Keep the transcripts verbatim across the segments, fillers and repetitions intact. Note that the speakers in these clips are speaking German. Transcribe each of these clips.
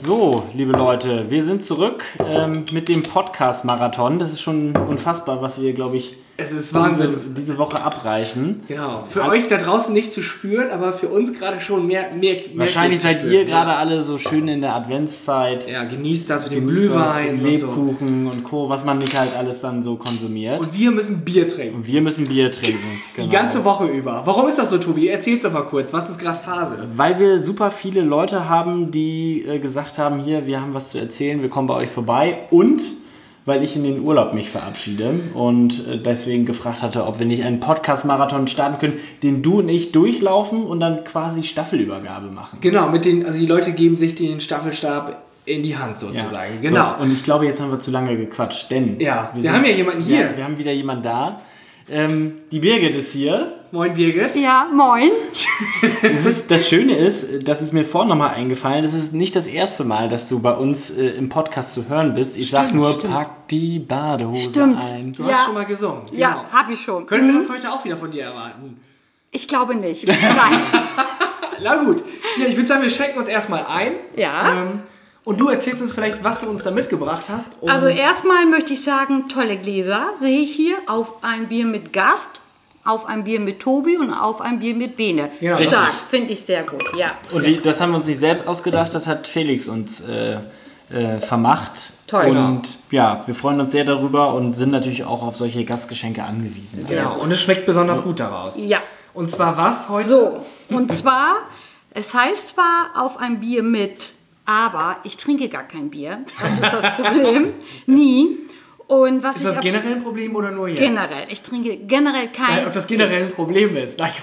So, liebe Leute, wir sind zurück ähm, mit dem Podcast-Marathon. Das ist schon unfassbar, was wir, glaube ich, es ist Wahnsinn. Diese, diese Woche abreißen. Genau. Für An- euch da draußen nicht zu spüren, aber für uns gerade schon mehr, mehr, mehr Wahrscheinlich seid ihr gerade ja. alle so schön in der Adventszeit. Ja, genießt das mit dem Glühwein, Lebkuchen und, so. und Co., was man nicht halt alles dann so konsumiert. Und wir müssen Bier trinken. Und wir müssen Bier trinken. Genau. Die ganze Woche über. Warum ist das so, Tobi? Erzähl's doch mal kurz. Was ist gerade Phase? Weil wir super viele Leute haben, die äh, gesagt haben, hier, wir haben was zu erzählen, wir kommen bei euch vorbei. Und weil ich in den Urlaub mich verabschiede und deswegen gefragt hatte, ob wir nicht einen Podcast-Marathon starten können, den du und ich durchlaufen und dann quasi Staffelübergabe machen. Genau, mit den, also die Leute geben sich den Staffelstab in die Hand sozusagen. Ja. Genau. So, und ich glaube, jetzt haben wir zu lange gequatscht, denn ja, wir, wir sind, haben ja jemanden hier. Ja, wir haben wieder jemanden da. Ähm, die Birgit ist hier. Moin, Birgit. Ja, moin. Das, ist, das Schöne ist, das ist mir vorhin nochmal eingefallen, das ist nicht das erste Mal, dass du bei uns äh, im Podcast zu hören bist. Ich stimmt, sag nur, stimmt. Pack die Badehose stimmt. ein. Du ja. hast schon mal gesungen. Genau. Ja, hab ich schon. Können mhm. wir das heute auch wieder von dir erwarten? Ich glaube nicht. Nein. Na gut. Ja, ich würde sagen, wir schenken uns erstmal ein. Ja. Ähm, Und du erzählst uns vielleicht, was du uns da mitgebracht hast. Und also erstmal möchte ich sagen, tolle Gläser sehe ich hier. Auf ein Bier mit Gast, auf ein Bier mit Tobi und auf ein Bier mit Bene. Genau. Stark, finde ich sehr gut, ja. Und die, das haben wir uns nicht selbst ausgedacht, das hat Felix uns äh, äh, vermacht. Toll. Und ja, wir freuen uns sehr darüber und sind natürlich auch auf solche Gastgeschenke angewiesen. Genau, und es schmeckt besonders gut daraus. Ja. Und zwar was heute? So, und zwar, es heißt zwar auf ein Bier mit... Aber ich trinke gar kein Bier. Das ist das Problem. Nie. Und was ist das generell ein Problem oder nur jetzt? Generell. Ich trinke generell kein Nein, ob das generell ein Problem ist. Nein.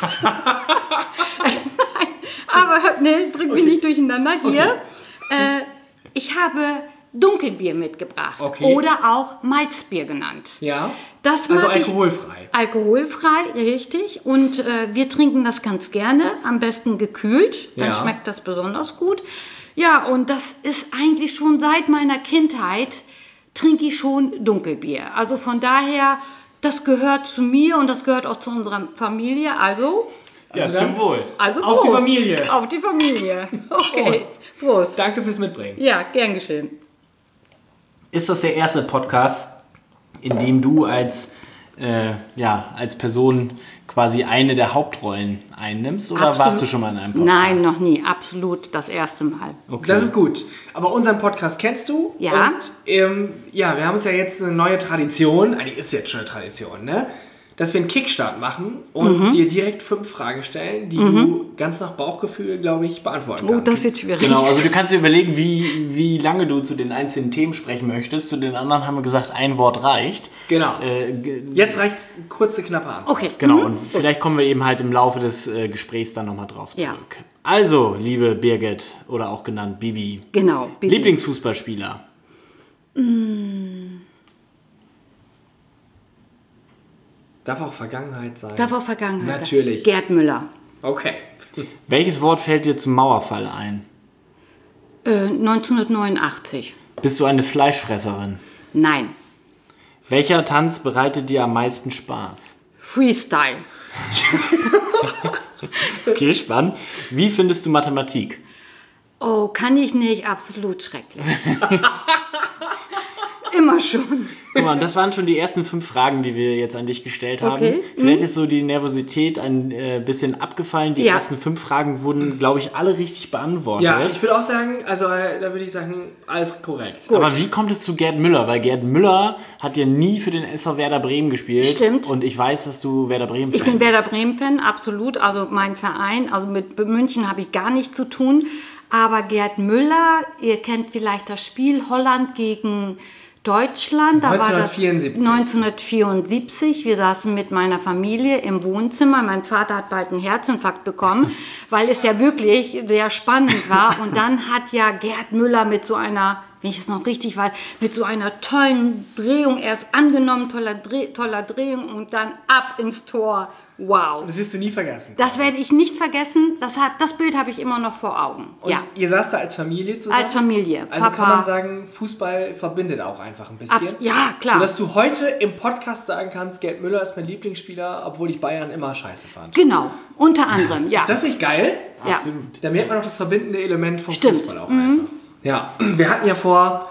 Nein. Aber nee, bringt mich okay. nicht durcheinander hier. Okay. Äh, ich habe Dunkelbier mitgebracht. Okay. Oder auch Malzbier genannt. Ja. Das also alkoholfrei. Ich, alkoholfrei, richtig. Und äh, wir trinken das ganz gerne. Am besten gekühlt. Dann ja. schmeckt das besonders gut. Ja, und das ist eigentlich schon seit meiner Kindheit, trinke ich schon Dunkelbier. Also von daher, das gehört zu mir und das gehört auch zu unserer Familie. Also, ja, also zum Wohl. Also auf die Familie. Auf die Familie. Okay. Prost. Prost. Danke fürs Mitbringen. Ja, gern geschehen. Ist das der erste Podcast, in dem du als, äh, ja, als Person quasi eine der Hauptrollen einnimmst? Oder Absolut. Warst du schon mal in einem Podcast? Nein, noch nie. Absolut das erste Mal. Okay. Das ist gut. Aber unseren Podcast kennst du. Ja. Und ähm, ja, wir haben es ja jetzt eine neue Tradition. Eigentlich ist es jetzt schon eine Tradition, ne? Dass wir einen Kickstart machen und mhm. dir direkt fünf Fragen stellen, die mhm. du ganz nach Bauchgefühl, glaube ich, beantworten kannst. Oh, das wird schwierig. Genau, also du kannst dir überlegen, wie, wie lange du zu den einzelnen Themen sprechen möchtest. Zu den anderen haben wir gesagt, ein Wort reicht. Genau. Äh, g- Jetzt reicht kurze, knappe Antwort. Okay. Genau, mhm. und vielleicht kommen wir eben halt im Laufe des äh, Gesprächs dann nochmal drauf zurück. Ja. Also, liebe Birgit, oder auch genannt Bibi. Genau. Bibi. Lieblingsfußballspieler? Mm. Darf auch Vergangenheit sein. Darf auch Vergangenheit Natürlich. sein. Gerd Müller. Okay. Welches Wort fällt dir zum Mauerfall ein? Äh, neunzehnhundertneunundachtzig. Bist du eine Fleischfresserin? Nein. Welcher Tanz bereitet dir am meisten Spaß? Freestyle. Okay, spannend. Wie findest du Mathematik? Oh, kann ich nicht. Absolut schrecklich. Immer schon. Guck mal, das waren schon die ersten fünf Fragen, die wir jetzt an dich gestellt haben. Okay. Vielleicht mhm. ist so die Nervosität ein äh, bisschen abgefallen. Die ja. ersten fünf Fragen wurden, glaube ich, alle richtig beantwortet. Ja, ich würde auch sagen, also äh, da würde ich sagen, alles korrekt. Gut. Aber wie kommt es zu Gerd Müller? Weil Gerd Müller hat ja nie für den S V Werder Bremen gespielt. Stimmt. Und ich weiß, dass du Werder Bremen Fan Ich bin Werder Bremen-Fan, absolut. Also mein Verein, also mit München habe ich gar nichts zu tun. Aber Gerd Müller, ihr kennt vielleicht das Spiel Holland gegen Deutschland, da neunzehnhundertvierundsiebzig. war das neunzehnhundertvierundsiebzig. Wir saßen mit meiner Familie im Wohnzimmer. Mein Vater hat bald einen Herzinfarkt bekommen, weil es ja wirklich sehr spannend war. Und dann hat ja Gerd Müller mit so einer, wenn ich es noch richtig weiß, mit so einer tollen Drehung erst angenommen, toller, Dreh, toller Drehung und dann ab ins Tor. Wow. Das wirst du nie vergessen. Das werde ich nicht vergessen. Das, hat, das Bild habe ich immer noch vor Augen. Und ja. ihr saßt da als Familie zusammen? Als Familie. Also Papa. kann man sagen, Fußball verbindet auch einfach ein bisschen. Ab, ja, klar. Sodass du heute im Podcast sagen kannst, Gerd Müller ist mein Lieblingsspieler, obwohl ich Bayern immer scheiße fand. Genau, unter anderem, ja. Ist das nicht geil? Ja. Absolut. Da merkt man auch das verbindende Element vom Stimmt. Fußball auch mhm. einfach. Ja, wir hatten ja vor,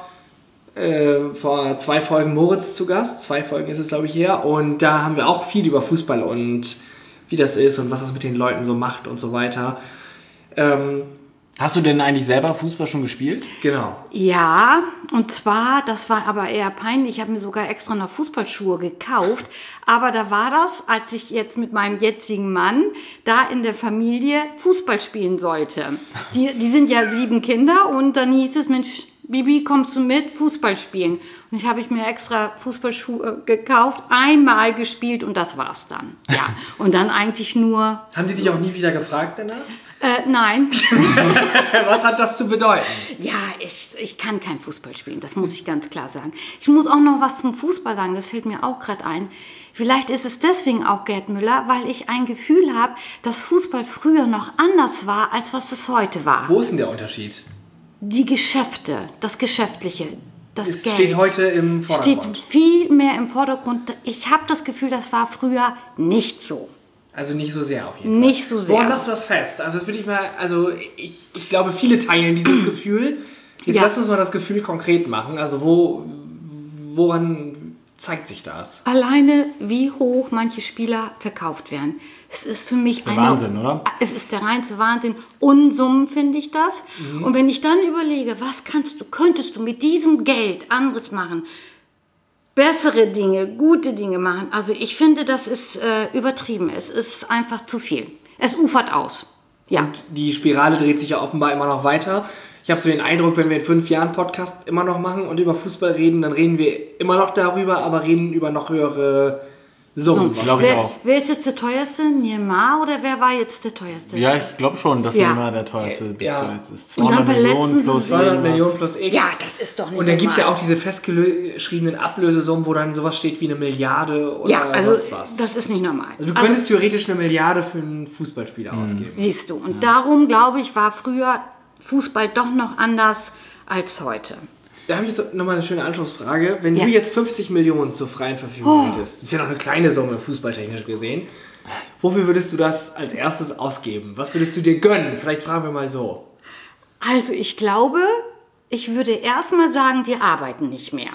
äh, vor zwei Folgen Moritz zu Gast. Zwei Folgen ist es, glaube ich, her. Und da haben wir auch viel über Fußball und wie das ist und was das mit den Leuten so macht und so weiter. Ähm, Hast du denn eigentlich selber Fußball schon gespielt? genau. Ja, und zwar, das war aber eher peinlich, ich habe mir sogar extra noch Fußballschuhe gekauft, aber da war das, als ich jetzt mit meinem jetzigen Mann da in der Familie Fußball spielen sollte. Die, die sind ja sieben Kinder und dann hieß es, Mensch, Bibi, kommst du mit, Fußball spielen? Und ich habe ich mir extra Fußballschuhe gekauft, einmal gespielt und das war's dann. Ja, und dann eigentlich nur... Haben die dich auch nie wieder gefragt danach? Äh, nein. Was hat das zu bedeuten? Ja, ich, ich kann kein Fußball spielen, das muss ich ganz klar sagen. Ich muss auch noch was zum Fußball sagen, das fällt mir auch gerade ein. Vielleicht ist es deswegen auch Gerd Müller, weil ich ein Gefühl habe, dass Fußball früher noch anders war, als was es heute war. Wo ist denn der Unterschied? Die Geschäfte, das Geschäftliche, das Es Geld. steht heute im Vordergrund. Steht viel mehr im Vordergrund. Ich habe das Gefühl, das war früher nicht so. Also nicht so sehr auf jeden Fall. Nicht so sehr. Woran machst du das fest? Also das würde ich mal, also ich, ich glaube, viele teilen dieses Gefühl. Jetzt Ja. lass uns mal das Gefühl konkret machen. Also wo, woran zeigt sich das? Alleine, wie hoch manche Spieler verkauft werden. Es ist für mich der eine, Wahnsinn, oder? Es ist der reinste Wahnsinn. Unsummen finde ich das. Mhm. Und wenn ich dann überlege, was kannst du, könntest du mit diesem Geld anderes machen? Bessere Dinge, gute Dinge machen. Also ich finde, das ist äh, übertrieben. Es ist einfach zu viel. Es ufert aus. Ja. Und die Spirale dreht sich ja offenbar immer noch weiter. Ich habe so den Eindruck, wenn wir in fünf Jahren Podcast immer noch machen und über Fußball reden, dann reden wir immer noch darüber, aber reden über noch höhere Summen. So, glaub ich wer, auch. wer ist jetzt der teuerste? Neymar oder wer war jetzt der teuerste? Ja, ich glaube schon, dass Ja. Neymar der teuerste bis Ja. zuletzt ist. Und dann zweihundert Millionen verletzen sie plus sich. zweihundert irgendwas. Millionen plus X. Ja, das ist doch nicht Und dann gibt es ja normal. auch diese festgeschriebenen Ablösesummen, wo dann sowas steht wie eine Milliarde oder Ja, also sonst was. das ist nicht normal. Also du könntest theoretisch eine Milliarde für einen Fußballspieler ausgeben. Siehst du. Und darum, glaube ich, war früher Fußball doch noch anders als heute. Da habe ich jetzt nochmal eine schöne Anschlussfrage. Wenn Ja. du jetzt fünfzig Millionen zur freien Verfügung hättest, das ist ja noch eine kleine Summe, fußballtechnisch gesehen, wofür würdest du das als erstes ausgeben? Was würdest du dir gönnen? Vielleicht fragen wir mal so. Also ich glaube, ich würde erstmal sagen, wir arbeiten nicht mehr.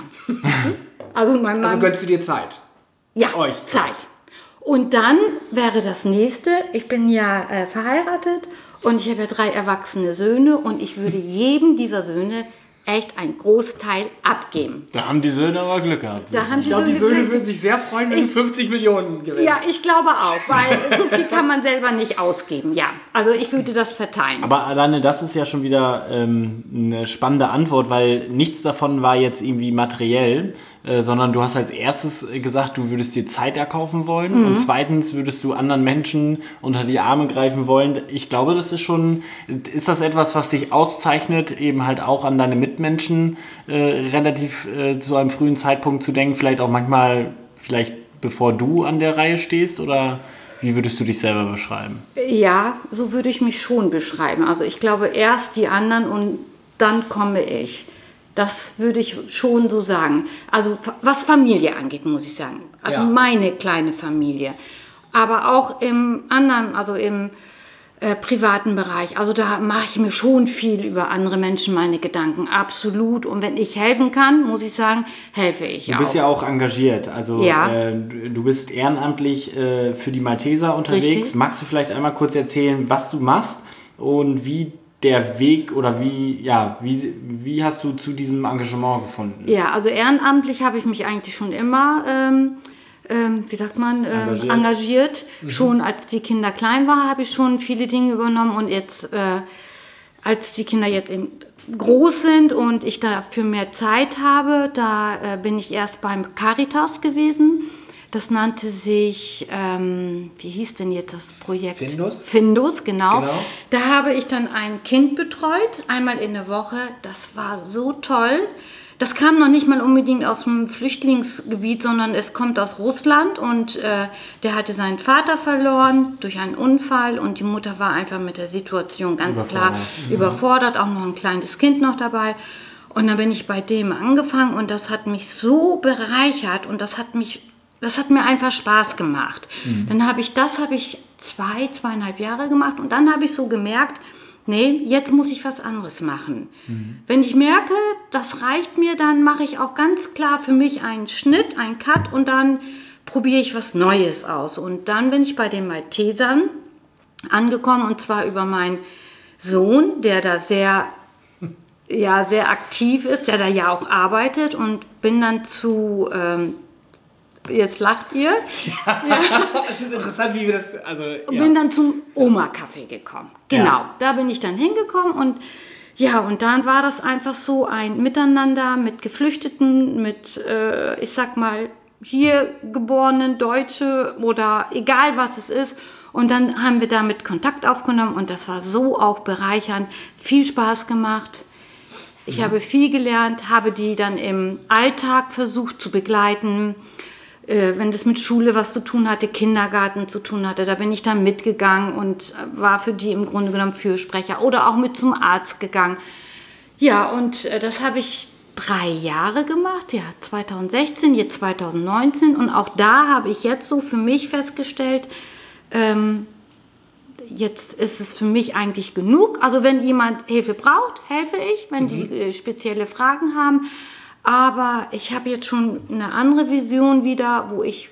Also mein Mann... Also gönnst du dir Zeit? Ja, euch Zeit. Zeit. Und dann wäre das nächste, ich bin ja äh, verheiratet und ich habe ja drei erwachsene Söhne und ich würde jedem dieser Söhne echt einen Großteil abgeben. Da haben die Söhne aber Glück gehabt. Da haben Ich glaube, die Söhne Söhne Glück. würden sich sehr freuen, wenn du fünfzig Millionen gewinnst. Ja, ich glaube auch, weil so viel kann man selber nicht ausgeben. Ja, also ich würde das verteilen. Aber alleine das ist ja schon wieder ähm, eine spannende Antwort, weil nichts davon war jetzt irgendwie materiell, äh, sondern du hast als erstes gesagt, du würdest dir Zeit erkaufen wollen Mhm. und zweitens würdest du anderen Menschen unter die Arme greifen wollen. Ich glaube, das ist schon, ist das etwas, was dich auszeichnet, eben halt auch an deine Mitmenschen äh, relativ äh, zu einem frühen Zeitpunkt zu denken, vielleicht auch manchmal, vielleicht bevor du an der Reihe stehst, oder wie würdest du dich selber beschreiben? Ja, so würde ich mich schon beschreiben. Also ich glaube, erst die anderen und dann komme ich. Das würde ich schon so sagen. Also was Familie angeht, muss ich sagen. Also Ja. meine kleine Familie. Aber auch im anderen, also im äh, privaten Bereich. Also da mache ich mir schon viel über andere Menschen meine Gedanken. Absolut. Und wenn ich helfen kann, muss ich sagen, helfe ich Du auch. bist ja auch engagiert, also Ja. äh, du du bist ehrenamtlich äh, für die Malteser unterwegs. Richtig. Magst du vielleicht einmal kurz erzählen, was du machst und wie der Weg oder wie, ja, wie, wie hast du zu diesem Engagement gefunden? Ja, also ehrenamtlich habe ich mich eigentlich schon immer, ähm, ähm, wie sagt man, ähm, Engagiert. engagiert. Schon als die Kinder klein waren, habe ich schon viele Dinge übernommen und jetzt, äh, als die Kinder jetzt eben groß sind und ich dafür mehr Zeit habe, da äh, bin ich erst beim Caritas gewesen. Das nannte sich, ähm, wie hieß denn jetzt das Projekt? Findus? Findus, genau. Genau. Da habe ich dann ein Kind betreut, einmal in der Woche. Das war so toll. Das kam noch nicht mal unbedingt aus dem Flüchtlingsgebiet, sondern es kommt aus Russland und äh, der hatte seinen Vater verloren durch einen Unfall und die Mutter war einfach mit der Situation ganz klar Überfordert. überfordert, auch noch ein kleines Kind noch dabei. Und dann bin ich bei dem angefangen und das hat mich so bereichert und das hat mich Das hat mir einfach Spaß gemacht. Dann habe ich das habe ich zwei, zweieinhalb Jahre gemacht und dann habe ich so gemerkt, nee, jetzt muss ich was anderes machen. Mhm. Wenn ich merke, das reicht mir, dann mache ich auch ganz klar für mich einen Schnitt, einen Cut und dann probiere ich was Neues aus. Und dann bin ich bei den Maltesern angekommen und zwar über meinen Sohn, der da sehr, ja, sehr aktiv ist, der da ja auch arbeitet und bin dann zu... Ähm, Jetzt lacht ihr. Ja. Ja. Es ist interessant, wie wir das... Also, ja. Bin dann zum Oma-Café gekommen. Genau, ja. Da bin ich dann hingekommen und ja, und dann war das einfach so ein Miteinander mit Geflüchteten, mit, äh, ich sag mal, hier geborenen Deutsche oder egal was es ist. Und dann haben wir damit Kontakt aufgenommen und das war so auch bereichernd, viel Spaß gemacht. Ich mhm. habe viel gelernt, habe die dann im Alltag versucht zu begleiten. Wenn das mit Schule was zu tun hatte, Kindergarten zu tun hatte, da bin ich dann mitgegangen und war für die im Grunde genommen Fürsprecher oder auch mit zum Arzt gegangen. Ja, und das habe ich drei Jahre gemacht, ja, zwanzig sechzehn, jetzt zwanzig neunzehn und auch da habe ich jetzt so für mich festgestellt, ähm, jetzt ist es für mich eigentlich genug. Also wenn jemand Hilfe braucht, helfe ich, wenn mhm. die äh, spezielle Fragen haben. Aber ich habe jetzt schon eine andere Vision wieder, wo ich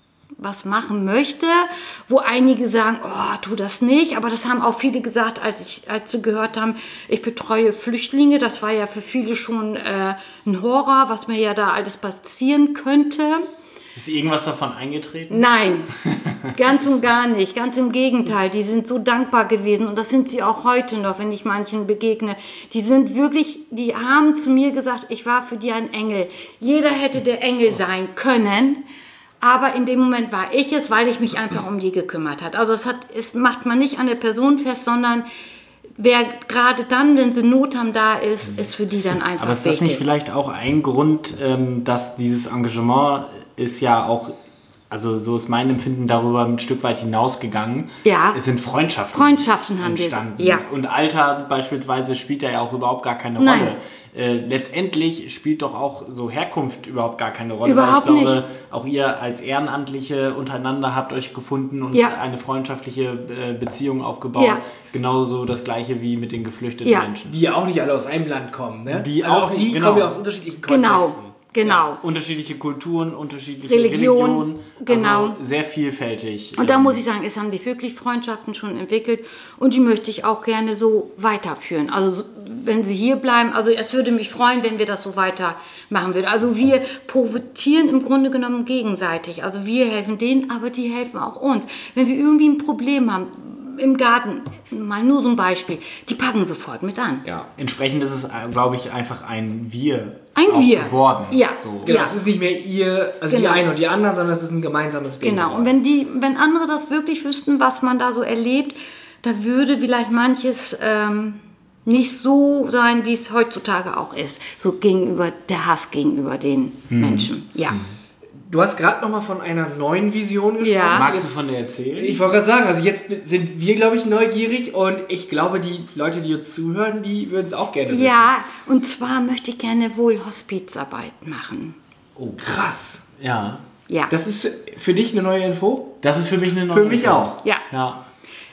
was machen möchte, wo einige sagen, oh, tu das nicht. Aber das haben auch viele gesagt, als, ich, als sie gehört haben, ich betreue Flüchtlinge. Das war ja für viele schon äh, ein Horror, was mir ja da alles passieren könnte. Ist irgendwas davon eingetreten? Nein, ganz und gar nicht. Ganz im Gegenteil. Die sind so dankbar gewesen und das sind sie auch heute noch, wenn ich manchen begegne. Die sind wirklich, die haben zu mir gesagt, ich war für die ein Engel. Jeder hätte der Engel sein können, aber in dem Moment war ich es, weil ich mich einfach um die gekümmert habe. Also es, hat, es macht man nicht an der Person fest, sondern wer gerade dann, wenn sie Not haben, da ist, ist für die dann einfach wichtig. Aber ist das wichtig. nicht vielleicht auch ein Grund, dass dieses Engagement ist ja auch, also so ist mein Empfinden darüber ein Stück weit hinausgegangen. Ja. Es sind Freundschaften. Freundschaften haben entstanden. wir. Ja. Und Alter beispielsweise spielt da ja auch überhaupt gar keine Nein. Rolle. Äh, letztendlich spielt doch auch so Herkunft überhaupt gar keine Rolle. Überhaupt weil ich glaube, nicht. Auch ihr als Ehrenamtliche untereinander habt euch gefunden und ja. eine freundschaftliche äh, Beziehung aufgebaut. Ja. Genauso das Gleiche wie mit den geflüchteten ja. Menschen. Die ja auch nicht alle aus einem Land kommen, ne? Die also auch auch die genau. kommen ja aus unterschiedlichen Kontexten. Genau. Genau. Ja, unterschiedliche Kulturen, unterschiedliche Religion, Religionen. genau. Also sehr vielfältig. Und da muss ich sagen, es haben sich wirklich Freundschaften schon entwickelt und die möchte ich auch gerne so weiterführen. Also wenn sie hier bleiben, also es würde mich freuen, wenn wir das so weitermachen würden. Also wir profitieren im Grunde genommen gegenseitig. Also wir helfen denen, aber die helfen auch uns. Wenn wir irgendwie ein Problem haben, im Garten, mal nur so ein Beispiel, die packen sofort mit an. Ja, entsprechend ist es, glaube ich, einfach ein Wir ein auch Wir geworden. Ja. So. Genau, ja. es ist nicht mehr ihr, also genau. die einen und die anderen, sondern es ist ein gemeinsames Ding. Genau, und wenn, die, wenn andere das wirklich wüssten, was man da so erlebt, da würde vielleicht manches ähm, nicht so sein, wie es heutzutage auch ist. So gegenüber, der Hass gegenüber den mhm. Menschen. Ja. Mhm. Du hast gerade noch mal von einer neuen Vision gesprochen. Ja. Magst jetzt, du von der erzählen? Ich wollte gerade sagen, also jetzt sind wir, glaube ich, neugierig und ich glaube, die Leute, die uns zuhören, die würden es auch gerne wissen. Ja, und zwar möchte ich gerne wohl Hospizarbeit machen. Oh, krass. Ja. Ja. Das ist für dich eine neue Info? Das ist für mich eine neue Für mich Info. auch. Ja. Ja.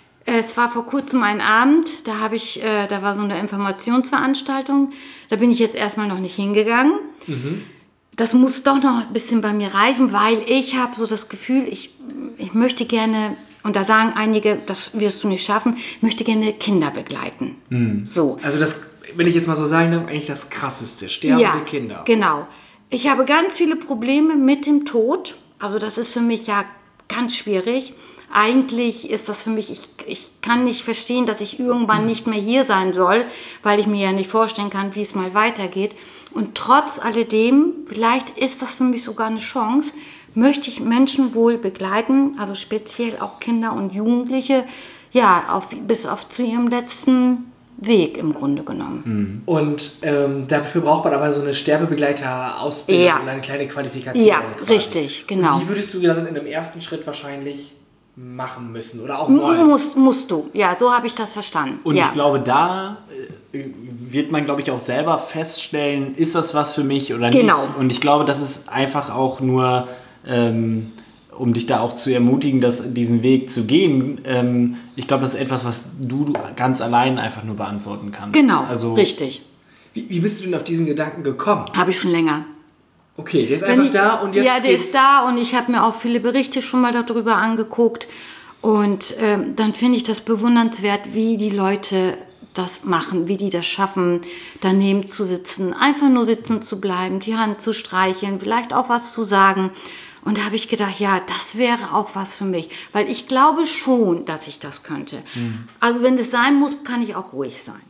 Es war vor kurzem ein Abend, da habe ich, äh, da war so eine Informationsveranstaltung, da bin ich jetzt erstmal noch nicht hingegangen. Mhm. Das muss doch noch ein bisschen bei mir reifen, weil ich habe so das Gefühl, ich, ich möchte gerne, und da sagen einige, das wirst du nicht schaffen, möchte gerne Kinder begleiten. Mhm. So. Also das, wenn ich jetzt mal so sagen darf, eigentlich das Krasseste, sterbende ja, Kinder. Genau. Ich habe ganz viele Probleme mit dem Tod, also das ist für mich ja ganz schwierig. Eigentlich ist das für mich, ich, ich kann nicht verstehen, dass ich irgendwann nicht mehr hier sein soll, weil ich mir ja nicht vorstellen kann, wie es mal weitergeht. Und trotz alledem, vielleicht ist das für mich sogar eine Chance, möchte ich Menschen wohl begleiten, also speziell auch Kinder und Jugendliche, ja, auf, bis auf zu ihrem letzten Weg im Grunde genommen. Und ähm, dafür braucht man aber so eine Sterbebegleiter-Ausbildung ja. und eine kleine Qualifikation. Ja, quasi. richtig, genau. Und die würdest du dann in einem ersten Schritt wahrscheinlich machen müssen oder auch wollen. Musst, musst du, ja, so habe ich das verstanden. Und ja. ich glaube, da äh, wird man, glaube ich, auch selber feststellen, ist das was für mich oder genau. nicht. Und ich glaube, das ist einfach auch nur, ähm, um dich da auch zu ermutigen, das, diesen Weg zu gehen. Ähm, ich glaube, das ist etwas, was du ganz allein einfach nur beantworten kannst. Genau, also, richtig. Wie, wie bist du denn auf diesen Gedanken gekommen? Habe ich schon länger. Okay, der ist Wenn einfach ich, da und jetzt Ja, der geht's- ist da und ich habe mir auch viele Berichte schon mal darüber angeguckt. Und ähm, dann finde ich das bewundernswert, wie die Leute das machen, wie die das schaffen, daneben zu sitzen, einfach nur sitzen zu bleiben, die Hand zu streicheln, vielleicht auch was zu sagen. Und da habe ich gedacht, ja, das wäre auch was für mich. Weil ich glaube schon, dass ich das könnte. Mhm. Also wenn es sein muss, kann ich auch ruhig sein.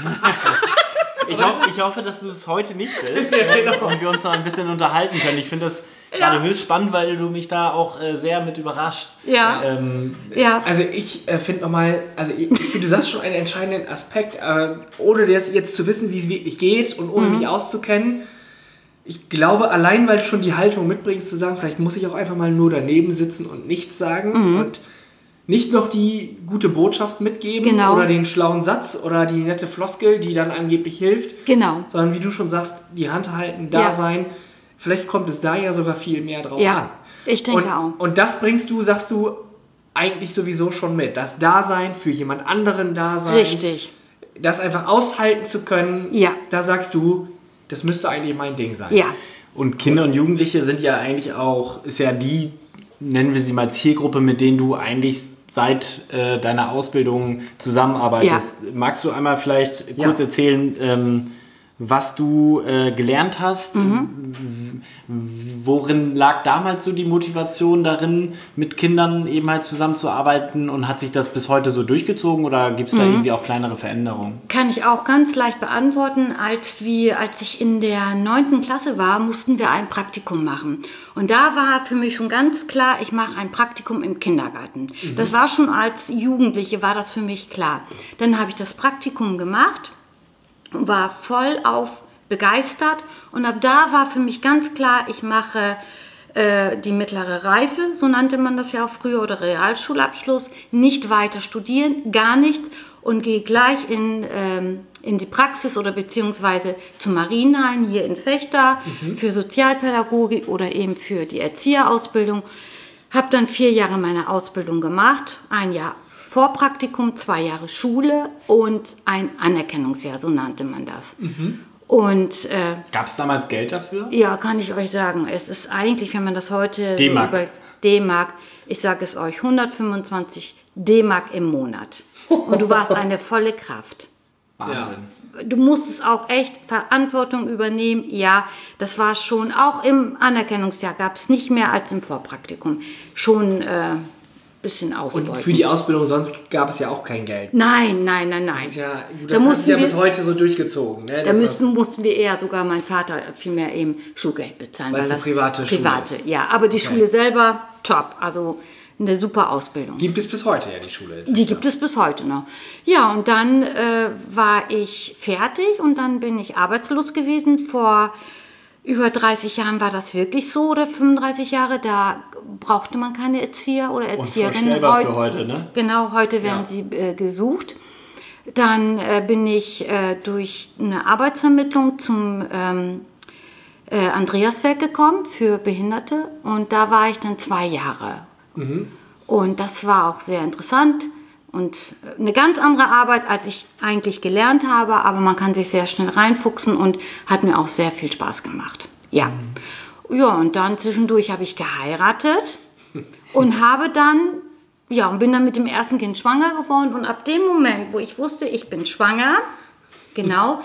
Ich hoffe, ich hoffe, dass du es heute nicht bist Ja, genau. und wir uns noch ein bisschen unterhalten können. Ich finde das ja. gerade höchst spannend, weil du mich da auch äh, sehr mit überrascht. Ja. Ähm, ja. Also ich äh, finde nochmal, also ich, ich finde, du sagst schon einen entscheidenden Aspekt, aber ohne das jetzt zu wissen, wie es wirklich geht und ohne mhm. mich auszukennen, ich glaube, allein weil du schon die Haltung mitbringst, zu sagen, vielleicht muss ich auch einfach mal nur daneben sitzen und nichts sagen mhm. und nicht noch die gute Botschaft mitgeben genau. oder den schlauen Satz oder die nette Floskel, die dann angeblich hilft. Genau. Sondern wie du schon sagst, die Hand halten, da ja. sein. Vielleicht kommt es da ja sogar viel mehr drauf ja, an. Ich denke und, auch. Und das bringst du, sagst du, eigentlich sowieso schon mit. Das Dasein, für jemand anderen Dasein. Richtig. Das einfach aushalten zu können. Ja. Da sagst du, das müsste eigentlich mein Ding sein. Ja. Und Kinder und Jugendliche sind ja eigentlich auch, ist ja die, nennen wir sie mal Zielgruppe, mit denen du eigentlich seit äh, deiner Ausbildung zusammenarbeitest. Ja. Magst du einmal vielleicht kurz ja. erzählen, ähm, was du äh, gelernt hast? Mhm. Worin lag damals so die Motivation darin, mit Kindern eben halt zusammenzuarbeiten, und hat sich das bis heute so durchgezogen oder gibt es da mhm. irgendwie auch kleinere Veränderungen? Kann ich auch ganz leicht beantworten. Als, wir, als ich in der neunten Klasse war, mussten wir ein Praktikum machen. Und da war für mich schon ganz klar, ich mache ein Praktikum im Kindergarten. Mhm. Das war schon als Jugendliche, war das für mich klar. Dann habe ich das Praktikum gemacht, war voll auf begeistert, und ab da war für mich ganz klar, ich mache äh, die mittlere Reife, so nannte man das ja auch früher, oder Realschulabschluss, nicht weiter studieren, gar nichts, und gehe gleich in, ähm, in die Praxis oder beziehungsweise zum Marienhain hier in Vechta mhm. für Sozialpädagogik oder eben für die Erzieherausbildung. Habe dann vier Jahre meine Ausbildung gemacht, ein Jahr Vorpraktikum, zwei Jahre Schule und ein Anerkennungsjahr, so nannte man das. Mhm. Und äh, gab es damals Geld dafür? Ja, kann ich euch sagen. Es ist eigentlich, wenn man das heute D-Mark. So über D-Mark, ich sage es euch, hundertfünfundzwanzig D-Mark im Monat. Und du warst eine volle Kraft. Wahnsinn. Du musstest auch echt Verantwortung übernehmen. Ja, das war schon, auch im Anerkennungsjahr gab es nicht mehr als im Vorpraktikum. Schon äh, bisschen ausbeuten. Und für die Ausbildung sonst gab es ja auch kein Geld. Nein, nein, nein, nein. Das ist ja, gut, da das mussten ja wir, bis heute so durchgezogen. Ne? Da müssten, mussten wir eher, sogar mein Vater, vielmehr eben Schulgeld bezahlen. Weil es eine private Schule private, ist. Ja, aber die Okay. Schule selber, top. Also eine super Ausbildung. Gibt es bis heute ja die Schule? Die gibt es bis heute noch. Ja, und dann äh, war ich fertig und dann bin ich arbeitslos gewesen. Vor über dreißig Jahren war das wirklich so, oder fünfunddreißig Jahre, da brauchte man keine Erzieher oder Erzieherinnen. Unvorstellbar für heute, ne? Genau, heute werden Ja. sie äh, gesucht. Dann äh, bin ich äh, durch eine Arbeitsvermittlung zum ähm, äh, Andreaswerk gekommen für Behinderte, und da war ich dann zwei Jahre. Mhm. Und das war auch sehr interessant und eine ganz andere Arbeit, als ich eigentlich gelernt habe, aber man kann sich sehr schnell reinfuchsen und hat mir auch sehr viel Spaß gemacht. Ja, mhm. ja, und dann zwischendurch habe ich geheiratet und habe dann, ja, und bin dann mit dem ersten Kind schwanger geworden, und ab dem Moment, wo ich wusste, ich bin schwanger, genau,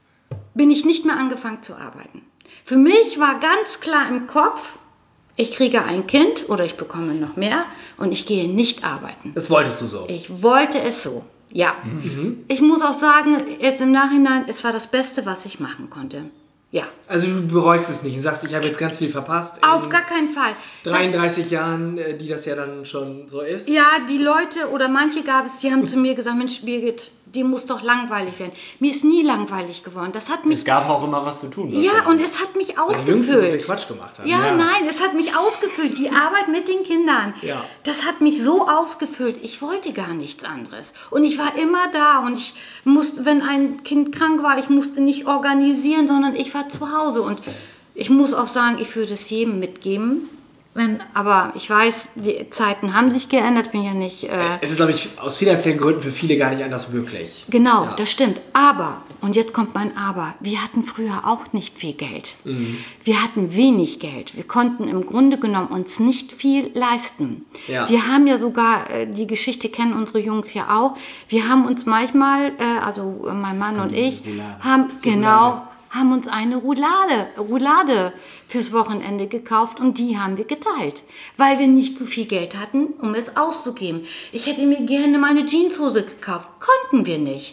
bin ich nicht mehr angefangen zu arbeiten. Für mich war ganz klar im Kopf, ich kriege ein Kind oder ich bekomme noch mehr und ich gehe nicht arbeiten. Das wolltest du so? Ich wollte es so, ja. Mhm. Ich muss auch sagen, jetzt im Nachhinein, es war das Beste, was ich machen konnte. Ja. Also du bereust es nicht und sagst, ich habe jetzt ganz viel verpasst. Auf gar keinen Fall. dreiunddreißig das, Jahren, die das ja dann schon so ist. Ja, die Leute oder manche gab es, die haben zu mir gesagt, Mensch, Birgit, die muss doch langweilig werden. Mir ist nie langweilig geworden. Das hat mich. Es gab auch immer was zu tun. Ja, und es hat mich Weil die Jungs so viel ausgefüllt. Quatsch gemacht haben. Ja, Ja. nein, es hat mich ausgefüllt. Die Arbeit mit den Kindern, Ja. das hat mich so ausgefüllt. Ich wollte gar nichts anderes. Und ich war immer da, und ich musste, wenn ein Kind krank war, ich musste nicht organisieren, sondern ich war zu Hause. Und ich muss auch sagen, ich würde es jedem mitgeben, Wenn, aber ich weiß, die Zeiten haben sich geändert, bin ja nicht... Äh, Es ist, glaube ich, aus finanziellen Gründen für viele gar nicht anders möglich. Genau, Ja. das stimmt. Aber, und jetzt kommt mein Aber, wir hatten früher auch nicht viel Geld. Mhm. Wir hatten wenig Geld. Wir konnten im Grunde genommen uns nicht viel leisten. Ja. Wir haben ja sogar, äh, die Geschichte kennen unsere Jungs ja auch, wir haben uns manchmal, äh, also äh, mein Mann und ich, haben, genau, haben uns eine Roulade, Roulade fürs Wochenende gekauft und die haben wir geteilt, weil wir nicht so viel Geld hatten, um es auszugeben. Ich hätte mir gerne mal eine Jeanshose gekauft, konnten wir nicht.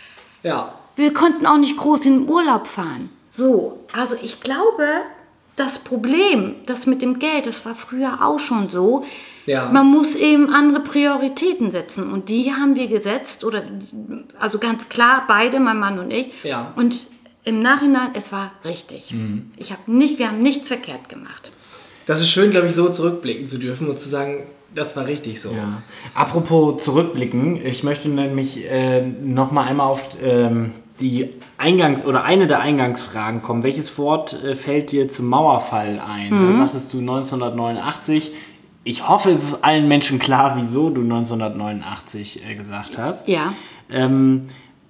Ja. Wir konnten auch nicht groß in den Urlaub fahren. So, also ich glaube, das Problem, das mit dem Geld, das war früher auch schon so. Ja. Man muss eben andere Prioritäten setzen und die haben wir gesetzt, oder also ganz klar beide, mein Mann und ich. Ja. Und im Nachhinein, es war richtig. Mhm. Ich habe nicht, wir haben nichts verkehrt gemacht. Das ist schön, glaube ich, so zurückblicken zu dürfen und zu sagen, das war richtig so. Ja. Apropos zurückblicken, ich möchte nämlich äh, noch mal einmal auf ähm, die Eingangs- oder eine der Eingangsfragen kommen. Welches Wort äh, fällt dir zum Mauerfall ein? Mhm. Da sagtest du neunzehnhundertneunundachtzig. Ich hoffe, es ist allen Menschen klar, wieso du neunzehnhundertneunundachtzig äh, gesagt hast. Ja. Ähm,